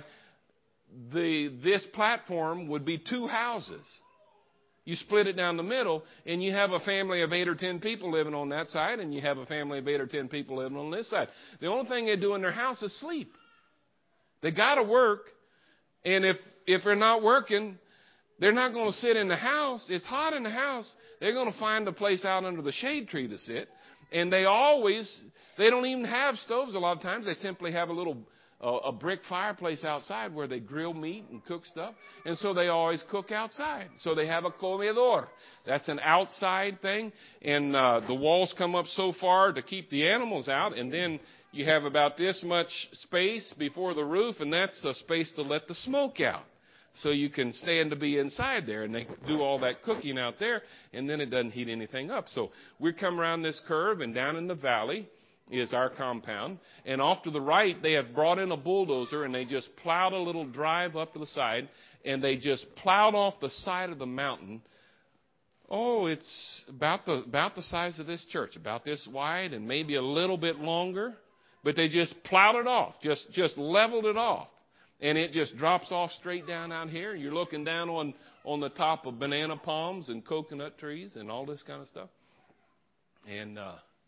this platform would be 2 houses. You split it down the middle, and you have a family of 8 or 10 people living on that side, and you have a family of 8 or 10 people living on this side. The only thing they do in their house is sleep. They got to work, and if they're not working, they're not going to sit in the house. It's hot in the house. They're going to find a place out under the shade tree to sit. And they don't even have stoves a lot of times. They simply have a brick fireplace outside where they grill meat and cook stuff. And so they always cook outside. So they have a comedor. That's an outside thing. And the walls come up so far to keep the animals out. And then you have about this much space before the roof, and that's the space to let the smoke out. So you can stand to be inside there, and they do all that cooking out there, and then it doesn't heat anything up. So we come around this curve, and down in the valley is our compound. And off to the right, they have brought in a bulldozer, and they just plowed a little drive up to the side, and they just plowed off the side of the mountain. Oh, it's about the size of this church, about this wide, and maybe a little bit longer. But they just plowed it off, just leveled it off. And it just drops off straight down out here. You're looking down on the top of banana palms and coconut trees and all this kind of stuff. And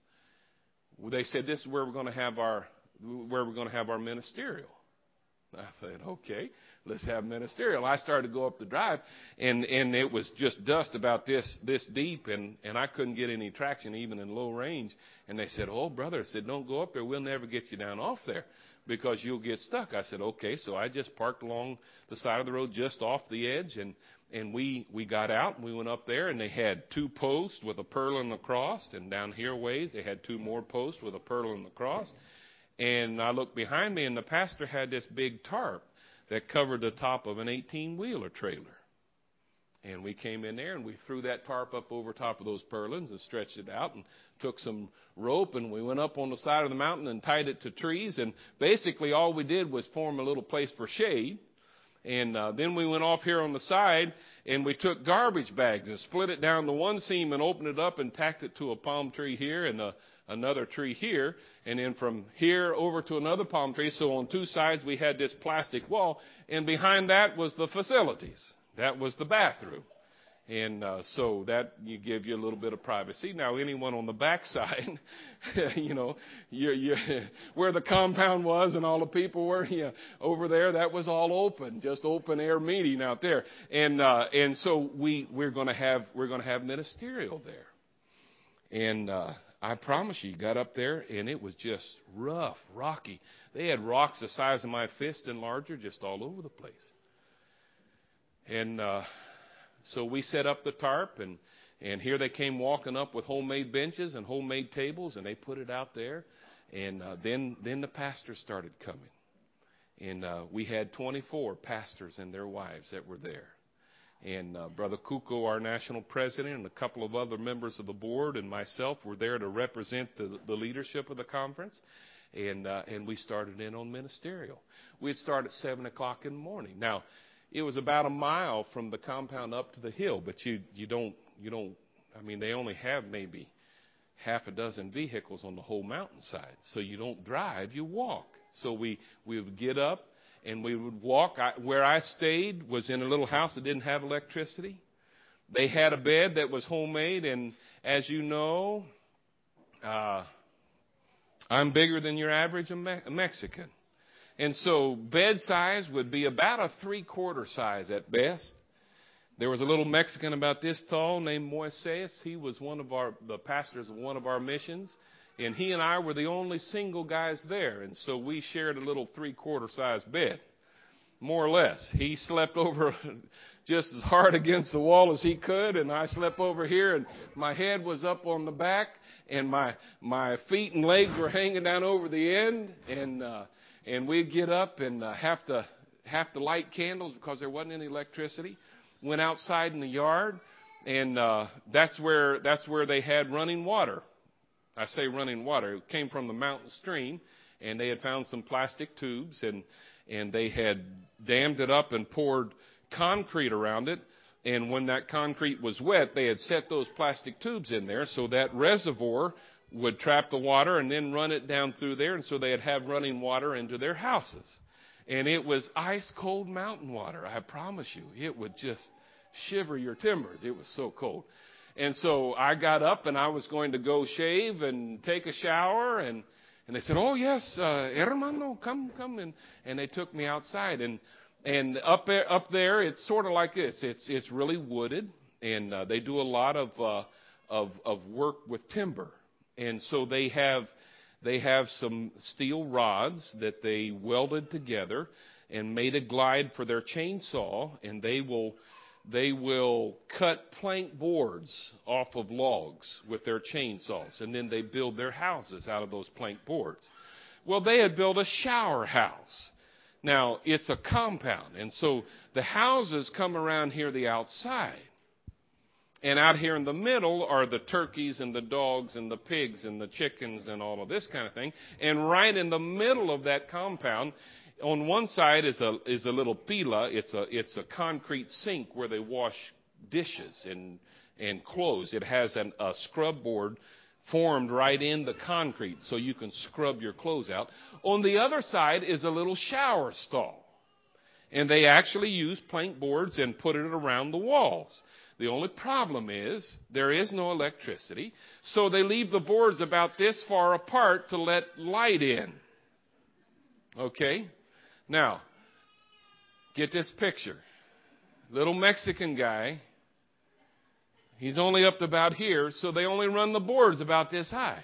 they said this is where we're going to have our ministerial. I said, okay, let's have ministerial. I started to go up the drive, and it was just dust about this deep, and I couldn't get any traction even in low range. And they said, oh, brother, I said, don't go up there. We'll never get you down off there, because you'll get stuck. I said, okay. So I just parked along the side of the road just off the edge, and we got out, and we went up there, and they had 2 posts with a purlin across, and down here ways they had 2 more posts with a purlin across. And I looked behind me, and the pastor had this big tarp that covered the top of an 18-wheeler trailer. And we came in there, and we threw that tarp up over top of those purlins and stretched it out and took some rope, and we went up on the side of the mountain and tied it to trees. And basically all we did was form a little place for shade. And then we went off here on the side, and we took garbage bags and split it down to one seam and opened it up and tacked it to a palm tree here and another tree here. And then from here over to another palm tree. So on 2 sides we had this plastic wall, and behind that was the facilities. That was the bathroom. And so that you give you a little bit of privacy. Now, anyone on the backside, you where the compound was and all the people were over there, that was all open, just open air meeting out there. And so we're going to have ministerial there. And I promise you, got up there and it was just rough, rocky. They had rocks the size of my fist and larger, just all over the place. And so we set up the tarp, and here they came walking up with homemade benches and homemade tables, and they put it out there. And then the pastors started coming. And we had 24 pastors and their wives that were there. And Brother Kuko, our national president, and a couple of other members of the board and myself were there to represent the leadership of the conference. And we started in on ministerial. We'd start at 7 o'clock in the morning. Now, it was about a mile from the compound up to the hill, but you don't, I mean, they only have maybe half a dozen vehicles on the whole mountainside. So you don't drive, you walk. So we would get up and we would walk. Where I stayed was in a little house that didn't have electricity. They had a bed that was homemade, and as you know, I'm bigger than your average Mexican. And so bed size would be about a 3/4 size at best. There was a little Mexican about this tall named Moises. He was one of the pastors of one of our missions. And he and I were the only single guys there. And so we shared a little 3/4 size bed, more or less. He slept over just as hard against the wall as he could. And I slept over here, and my head was up on the back, and my feet and legs were hanging down over the end. And we'd get up and have to light candles because there wasn't any electricity. Went outside in the yard, and that's where they had running water. I say running water. It came from the mountain stream, and they had found some plastic tubes, and they had dammed it up and poured concrete around it. And when that concrete was wet, they had set those plastic tubes in there so that reservoir would trap the water and then run it down through there. And so they'd have running water into their houses. And it was ice cold mountain water. I promise you, it would just shiver your timbers. It was so cold. And so I got up and I was going to go shave and take a shower. And they said, "Oh, yes, hermano, come. And they took me outside. And up there, it's sort of like this. It's really wooded. And they do a lot of work with timber. And so they have some steel rods that they welded together and made a glide for their chainsaw, and they will cut plank boards off of logs with their chainsaws, and then they build their houses out of those plank boards. Well, they had built a shower house. Now, it's a compound, and so the houses come around here the outside. And out here in the middle are the turkeys and the dogs and the pigs and the chickens and all of this kind of thing. And right in the middle of that compound, on one side is a little pila. It's a concrete sink where they wash dishes and clothes. It has a scrub board formed right in the concrete so you can scrub your clothes out. On the other side is a little shower stall. And they actually use plank boards and put it around the walls. The only problem is there is no electricity, so they leave the boards about this far apart to let light in. Okay? Now, get this picture. Little Mexican guy, he's only up to about here, so they only run the boards about this high.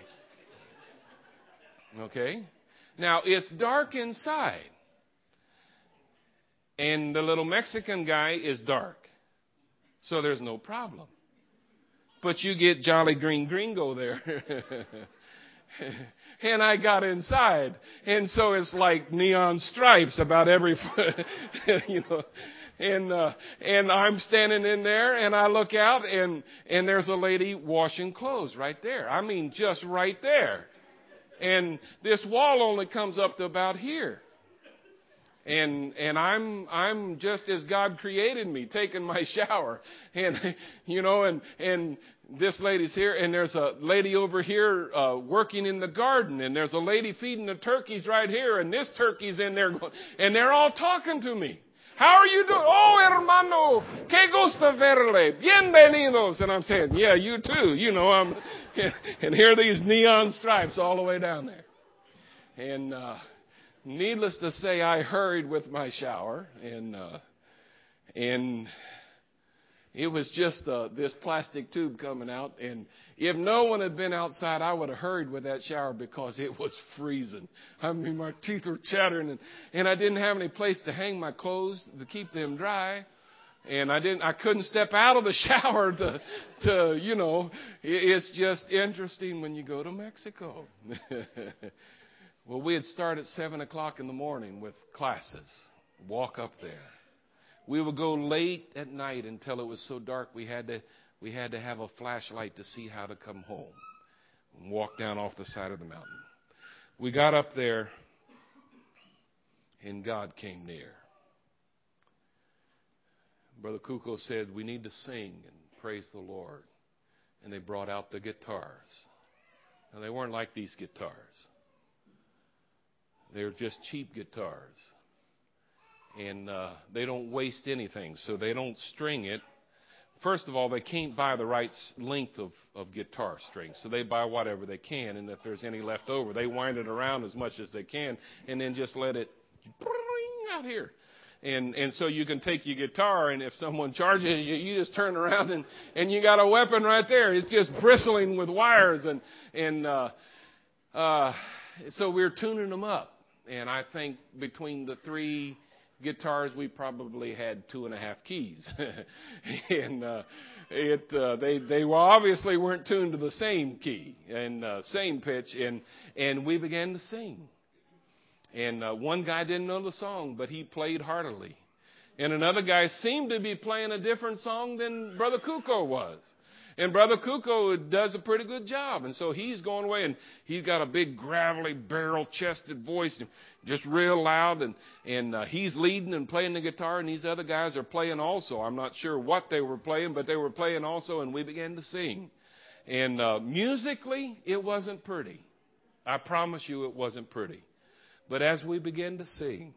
Okay? Now, it's dark inside, and the little Mexican guy is dark. So there's no problem. But you get Jolly Green Gringo there. And I got inside. And so it's like neon stripes about every foot, And I'm standing in there and I look out and there's a lady washing clothes right there. I mean, just right there. And this wall only comes up to about here. And I'm just as God created me, taking my shower. And this lady's here, and there's a lady over here working in the garden, and there's a lady feeding the turkeys right here, and this turkey's in there, and they're all talking to me. How are you doing? Oh, hermano, que gusto verle. Bienvenidos. And I'm saying, yeah, you too. You know, and here are these neon stripes all the way down there. And needless to say, I hurried with my shower, and it was just this plastic tube coming out. And if no one had been outside, I would have hurried with that shower because it was freezing. I mean, my teeth were chattering, and I didn't have any place to hang my clothes to keep them dry. And I couldn't step out of the shower to you know, it's just interesting when you go to Mexico. Well, we had started at 7 o'clock in the morning with classes. Walk up there. We would go late at night until it was so dark we had to have a flashlight to see how to come home. And walk down off the side of the mountain. We got up there, and God came near. Brother Kuko said, we need to sing and praise the Lord. And they brought out the guitars. Now, they weren't like these guitars. They're just cheap guitars. And they don't waste anything, so they don't string it. First of all, they can't buy the right length of guitar strings, so they buy whatever they can. And if there's any left over, they wind it around as much as they can and then just let it out here. And so you can take your guitar, and if someone charges you, you just turn around and you got a weapon right there. It's just bristling with wires. So we're tuning them up. And I think between the three guitars, we probably had 2.5 keys. And they obviously weren't tuned to the same key and same pitch. And we began to sing. And one guy didn't know the song, but he played heartily. And another guy seemed to be playing a different song than Brother Kuko was. And Brother Kuko does a pretty good job. And so he's going away, and he's got a big, gravelly, barrel-chested voice, just real loud. And he's leading and playing the guitar, and these other guys are playing also. I'm not sure what they were playing, but they were playing also, and we began to sing. And musically, it wasn't pretty. I promise you it wasn't pretty. But as we began to sing,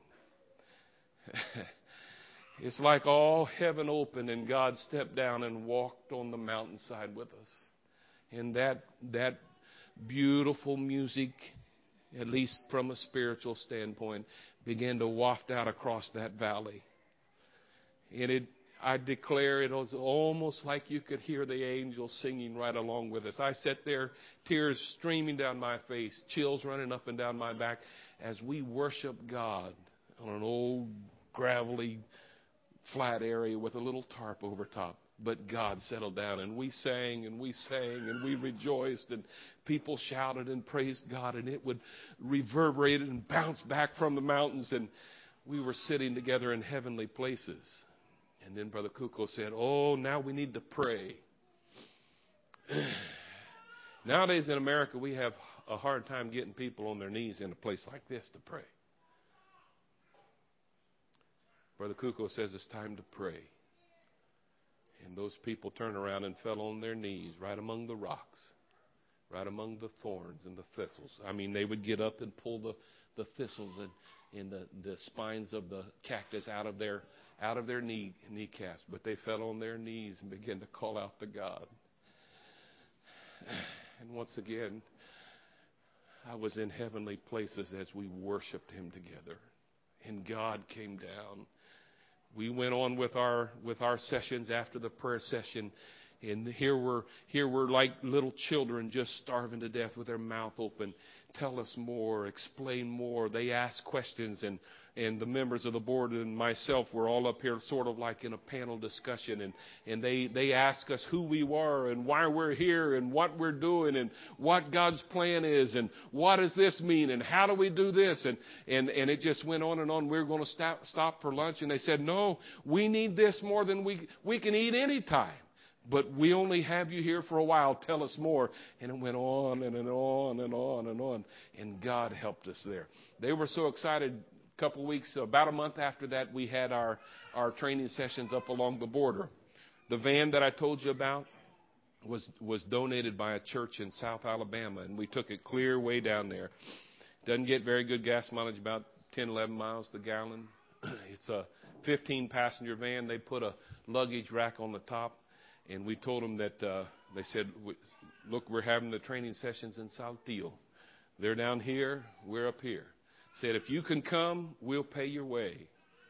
it's like all heaven opened and God stepped down and walked on the mountainside with us. And that beautiful music, at least from a spiritual standpoint, began to waft out across that valley. And I declare it was almost like you could hear the angels singing right along with us. I sat there, tears streaming down my face, chills running up and down my back as we worship God on an old gravelly flat area with a little tarp over top. But God settled down, and we sang and we sang and we rejoiced, and people shouted and praised God, and it would reverberate and bounce back from the mountains, and we were sitting together in heavenly places. And then Brother Kuko said, oh, now we need to pray. Nowadays in America, we have a hard time getting people on their knees in a place like this to pray. Brother Kuko says it's time to pray. And those people turned around and fell on their knees right among the rocks, right among the thorns and the thistles. I mean, they would get up and pull the thistles and the spines of the cactus out of their kneecaps. But they fell on their knees and began to call out to God. And once again, I was in heavenly places as we worshiped Him together. And God came down. We went on with our sessions after the prayer session, and here we're like little children just starving to death with their mouth open. Tell us more, explain more. They ask questions, and the members of the board and myself were all up here sort of like in a panel discussion, and they ask us who we are and why we're here and what we're doing and what God's plan is and what does this mean and how do we do this, and it just went on and on. We were going to stop for lunch, and they said, no, we need this more than we can eat any time. But we only have you here for a while. Tell us more. And it went on and on and on and on. And God helped us there. They were so excited. A couple of weeks, about a month after that, we had our training sessions up along the border. The van that I told you about was donated by a church in South Alabama. And we took it clear way down there. Doesn't get very good gas mileage, about 10, 11 miles the gallon. It's a 15-passenger van. They put a luggage rack on the top, and we told them that they said, look, we're having the training sessions in Saltillo. They're down here, we're up here. Said, if you can come, we'll pay your way.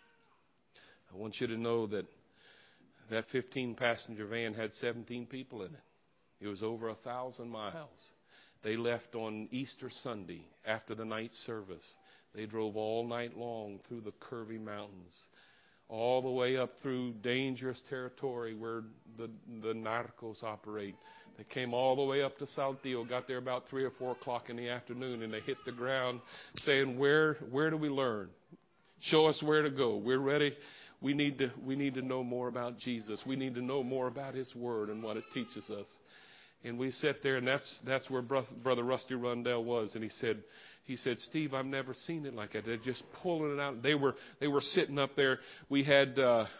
I want you to know that that 15-passenger van had 17 people in it. It was over 1,000 miles. They left on Easter Sunday after the night service. They drove all night long through the curvy mountains, all the way up through dangerous territory where the narcos operate. They came all the way up to Saltillo, got there about 3 or 4 o'clock in the afternoon, and they hit the ground saying, where do we learn? Show us where to go. We're ready. We need to know more about Jesus. We need to know more about His Word and what it teaches us. And we sat there, and that's where Brother Rusty Rundell was. And he said, Steve, I've never seen it like that. They're just pulling it out. They were sitting up there. We had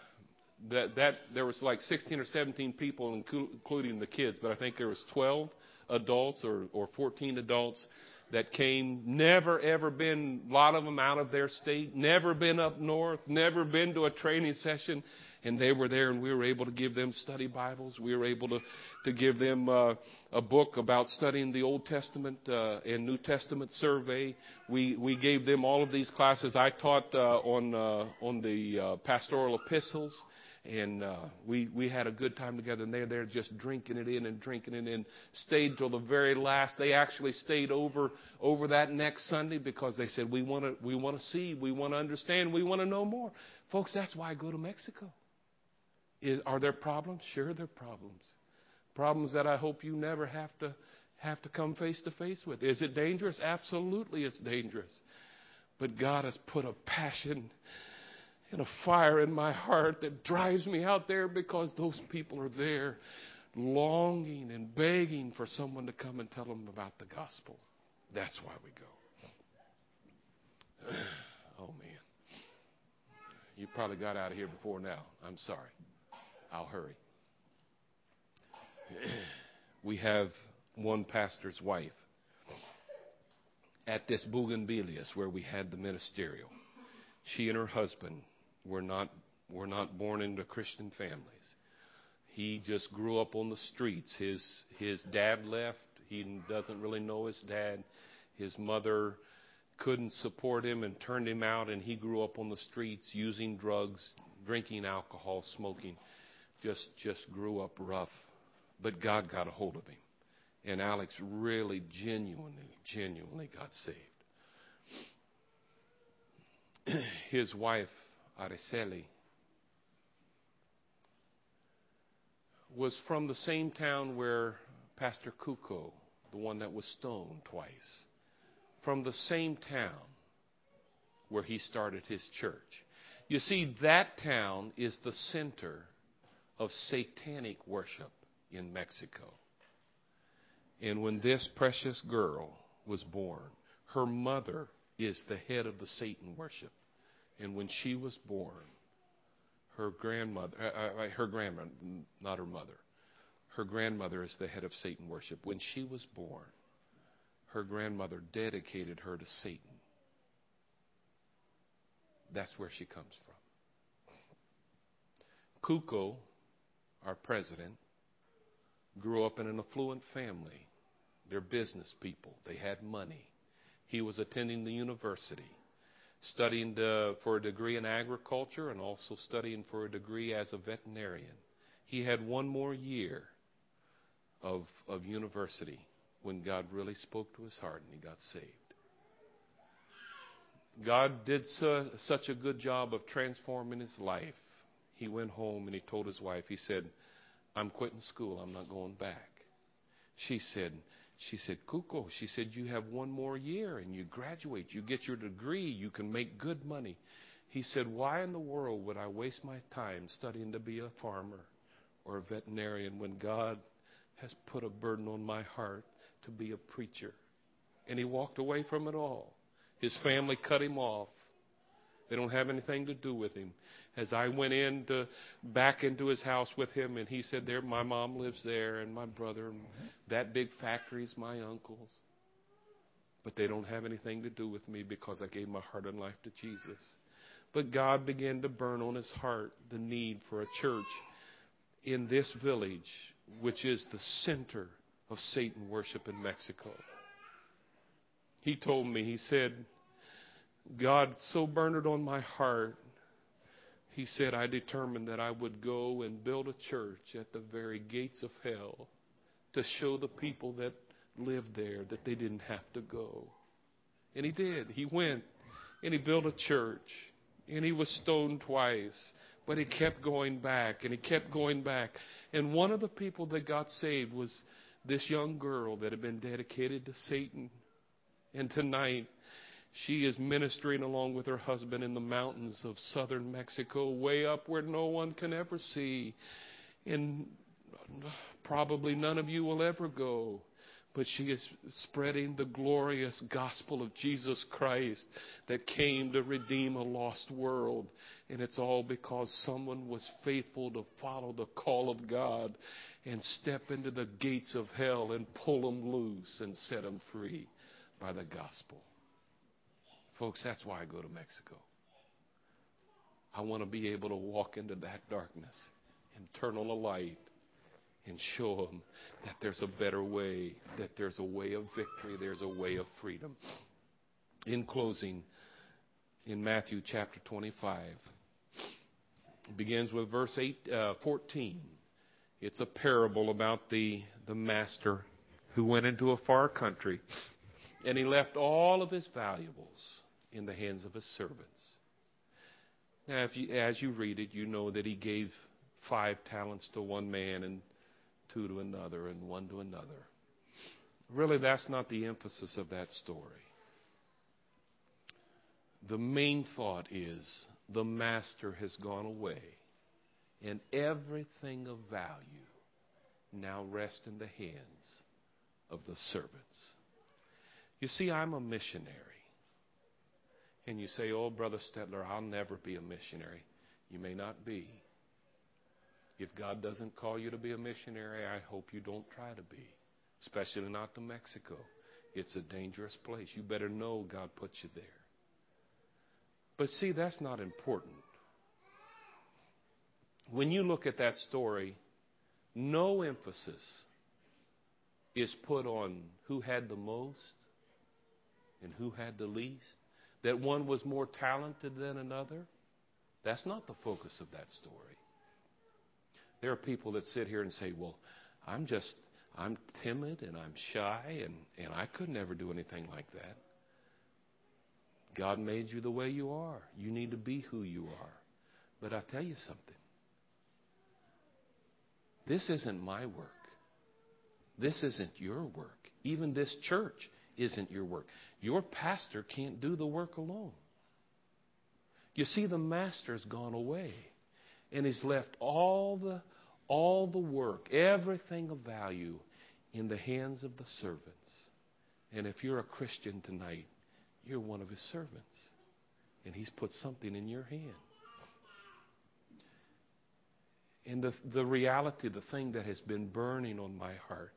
there was like 16 or 17 people, including the kids, but I think there was 12 adults or 14 adults that came. Never ever been, a lot of them out of their state, never been up north, never been to a training session. And they were there, and we were able to give them study Bibles. We were able to give them a book about studying the Old Testament and New Testament survey. We gave them all of these classes. I taught on the pastoral epistles, and we had a good time together. And they're there just drinking it in, stayed till the very last. They actually stayed over that next Sunday because they said, we want to see, we want to understand, we want to know more. Folks, that's why I go to Mexico. Are there problems? Sure, there are problems. Problems that I hope you never have to come face to face with. Is it dangerous? Absolutely, it's dangerous. But God has put a passion and a fire in my heart that drives me out there because those people are there longing and begging for someone to come and tell them about the gospel. That's why we go. Oh, man. You probably got out of here before now. I'm sorry. I'll hurry. We have one pastor's wife at this Bougainvilleas where we had the ministerial. She and her husband were not born into Christian families. He just grew up on the streets. His dad left. He doesn't really know his dad. His mother couldn't support him and turned him out, and he grew up on the streets using drugs, drinking alcohol, smoking. Just grew up rough. But God got a hold of him. And Alex really genuinely got saved. His wife, Araceli, was from the same town where Pastor Cuco, the one that was stoned twice, from the same town where he started his church. You see, that town is the center of satanic worship in Mexico. And when this precious girl was born, her mother is the head of the Satan worship. And when she was born, her grandmother, not her mother, her grandmother is the head of Satan worship. When she was born, her grandmother dedicated her to Satan. That's where she comes from. Cuco, our president, grew up in an affluent family. They're business people. They had money. He was attending the university, studying for a degree in agriculture and also studying for a degree as a veterinarian. He had one more year of university when God really spoke to his heart and he got saved. God did such a good job of transforming his life. He went home and he told his wife, he said, I'm quitting school. I'm not going back. She said, Cuco, she said, you have one more year and you graduate. You get your degree. You can make good money. He said, why in the world would I waste my time studying to be a farmer or a veterinarian when God has put a burden on my heart to be a preacher? And he walked away from it all. His family cut him off. They don't have anything to do with him. As I went back into his house with him, and he said, "There, my mom lives there, and my brother, and that big factory's my uncle's. But they don't have anything to do with me because I gave my heart and life to Jesus." But God began to burn on his heart the need for a church in this village, which is the center of Satan worship in Mexico. He told me, he said, God so burned it on my heart. He said, I determined that I would go and build a church at the very gates of hell to show the people that lived there that they didn't have to go. And he did. He went and he built a church. And he was stoned twice. But he kept going back and he kept going back. And one of the people that got saved was this young girl that had been dedicated to Satan. And tonight, she is ministering along with her husband in the mountains of southern Mexico, way up where no one can ever see. And probably none of you will ever go. But she is spreading the glorious gospel of Jesus Christ that came to redeem a lost world. And it's all because someone was faithful to follow the call of God and step into the gates of hell and pull them loose and set them free by the gospel. Folks, that's why I go to Mexico. I want to be able to walk into that darkness and turn on a light and show them that there's a better way, that there's a way of victory, there's a way of freedom. In closing, in Matthew chapter 25, it begins with verse 14. It's a parable about the master who went into a far country, and he left all of his valuables in the hands of his servants. Now, as you read it, you know that he gave 5 talents to one man and 2 to another and 1 to another. Really, that's not the emphasis of that story. The main thought is the master has gone away and everything of value now rests in the hands of the servants. You see, I'm a missionary. And you say, oh, Brother Stetler, I'll never be a missionary. You may not be. If God doesn't call you to be a missionary, I hope you don't try to be, especially not to Mexico. It's a dangerous place. You better know God put you there. But see, that's not important. When you look at that story, no emphasis is put on who had the most and who had the least, that one was more talented than another. That's not the focus of that story. There are people that sit here and say, well, I'm timid and I'm shy and I could never do anything like that. God made you the way you are. You need to be who you are. But I'll tell you something. This isn't my work. This isn't your work. Even this church isn't your work. Your pastor can't do the work alone. You see, the master's gone away. And he's left all the work, everything of value in the hands of the servants. And if you're a Christian tonight, you're one of his servants. And he's put something in your hand. And the reality, the thing that has been burning on my heart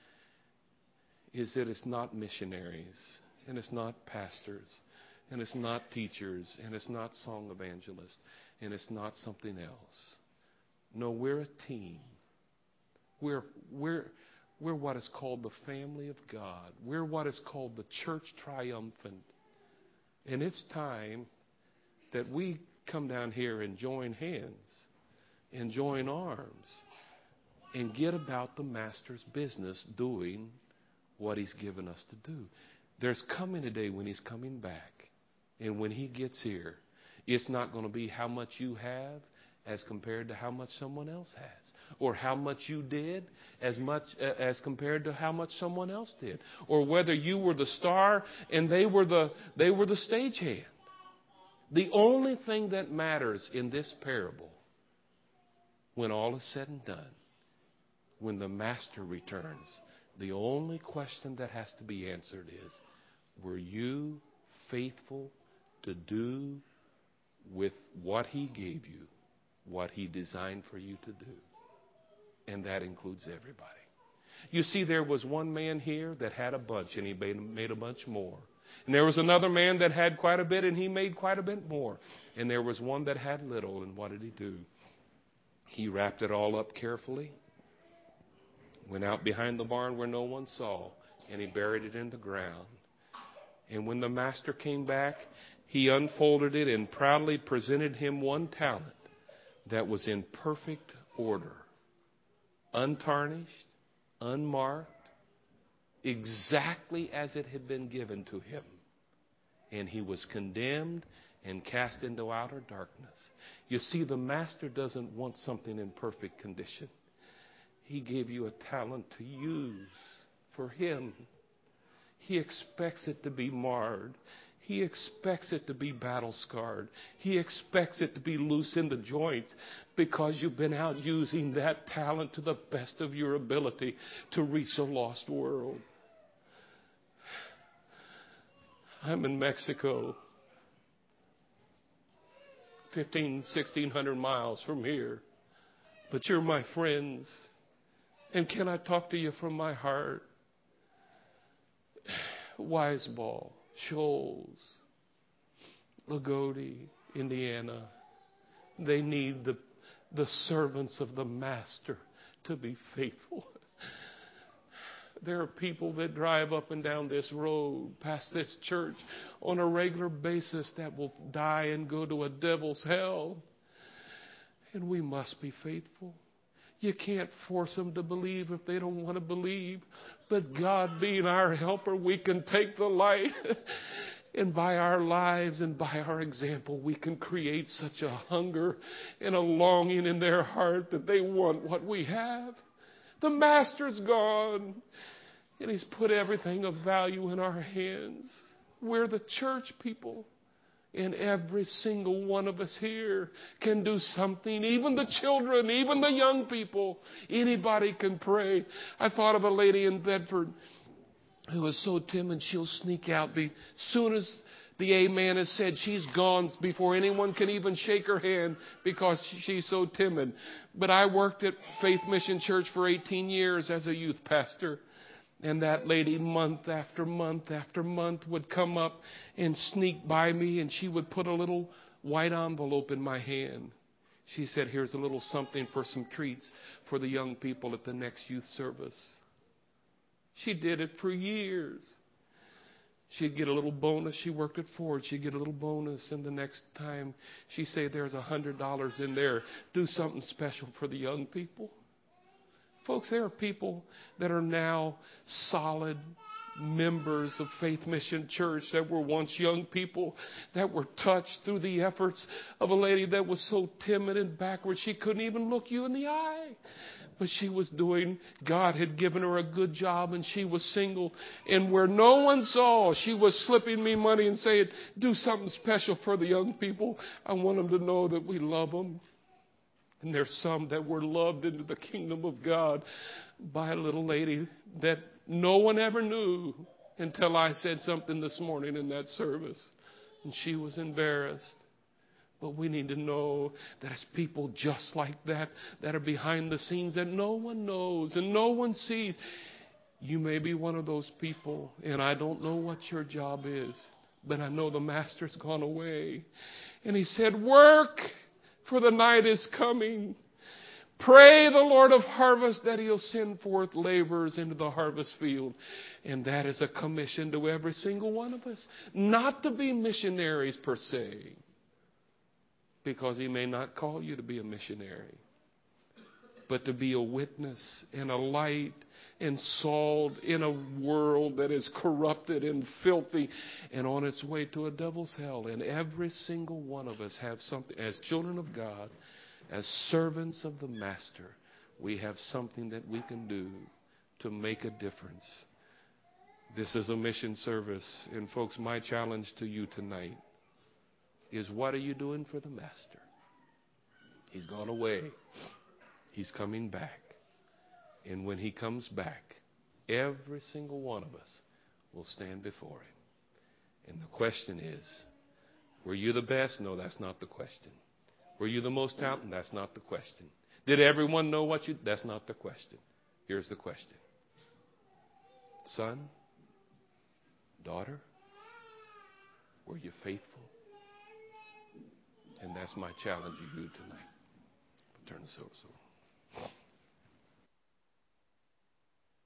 is that it's not missionaries, and it's not pastors, and it's not teachers, and it's not song evangelists, and it's not something else. No, we're a team. We're what is called the family of God. We're what is called the church triumphant. And it's time that we come down here and join hands and join arms and get about the master's business doing what he's given us to do. There's coming a day when he's coming back. And when he gets here, it's not going to be how much you have as compared to how much someone else has, or how much you did as compared to how much someone else did, or whether you were the star and they were the stagehand. The only thing that matters in this parable, when all is said and done, when the master returns, the only question that has to be answered is, were you faithful to do with what he gave you, what he designed for you to do? And that includes everybody. You see, there was one man here that had a bunch, and he made a bunch more. And there was another man that had quite a bit, and he made quite a bit more. And there was one that had little, and what did he do? He wrapped it all up carefully, went out behind the barn where no one saw, and he buried it in the ground. And when the master came back, he unfolded it and proudly presented him one talent that was in perfect order, untarnished, unmarked, exactly as it had been given to him. And he was condemned and cast into outer darkness. You see, the master doesn't want something in perfect condition. He gave you a talent to use for him. He expects it to be marred. He expects it to be battle scarred. He expects it to be loose in the joints because you've been out using that talent to the best of your ability to reach a lost world. I'm in Mexico, 1,600 miles from here. But you're my friends. And can I talk to you from my heart? Wiseball, Shoals, Lagodi, Indiana. They need the servants of the Master to be faithful. There are people that drive up and down this road, past this church, on a regular basis that will die and go to a devil's hell. And we must be faithful. You can't force them to believe if they don't want to believe. But God being our helper, we can take the light. And by our lives and by our example, we can create such a hunger and a longing in their heart that they want what we have. The Master's gone, and He's put everything of value in our hands. We're the church people, and every single one of us here can do something. Even the children, even the young people, anybody can pray. I thought of a lady in Bedford who was so timid she'll sneak out. As soon as the amen is said, she's gone before anyone can even shake her hand because she's so timid. But I worked at Faith Mission Church for 18 years as a youth pastor. And that lady, month after month after month, would come up and sneak by me, and she would put a little white envelope in my hand. She said, here's a little something for some treats for the young people at the next youth service. She did it for years. She'd get a little bonus. She worked at Ford. She'd get a little bonus. And the next time she'd say, there's $100 in there. Do something special for the young people. Folks, there are people that are now solid members of Faith Mission Church that were once young people that were touched through the efforts of a lady that was so timid and backward she couldn't even look you in the eye. But she was doing, God had given her a good job and she was single. And where no one saw, she was slipping me money and saying, do something special for the young people. I want them to know that we love them. And there's some that were loved into the kingdom of God by a little lady that no one ever knew until I said something this morning in that service. And she was embarrassed. But we need to know that it's people just like that are behind the scenes that no one knows and no one sees. You may be one of those people, and I don't know what your job is, but I know the Master's gone away. And He said, work, for the night is coming. Pray the Lord of harvest that He'll send forth laborers into the harvest field. And that is a commission to every single one of us. Not to be missionaries per se, because He may not call you to be a missionary, but to be a witness and a light and salt in a world that is corrupted and filthy and on its way to a devil's hell. And every single one of us have something, as children of God, as servants of the Master, we have something that we can do to make a difference. This is a mission service. And folks, my challenge to you tonight is, what are you doing for the Master? He's gone away. He's coming back. And when He comes back, every single one of us will stand before Him. And the question is, were you the best? No, that's not the question. Were you the most talented? That's not the question. Did everyone know what you... That's not the question. Here's the question. Son, daughter, Were you faithful? And that's my challenge to you tonight. Turn the service over.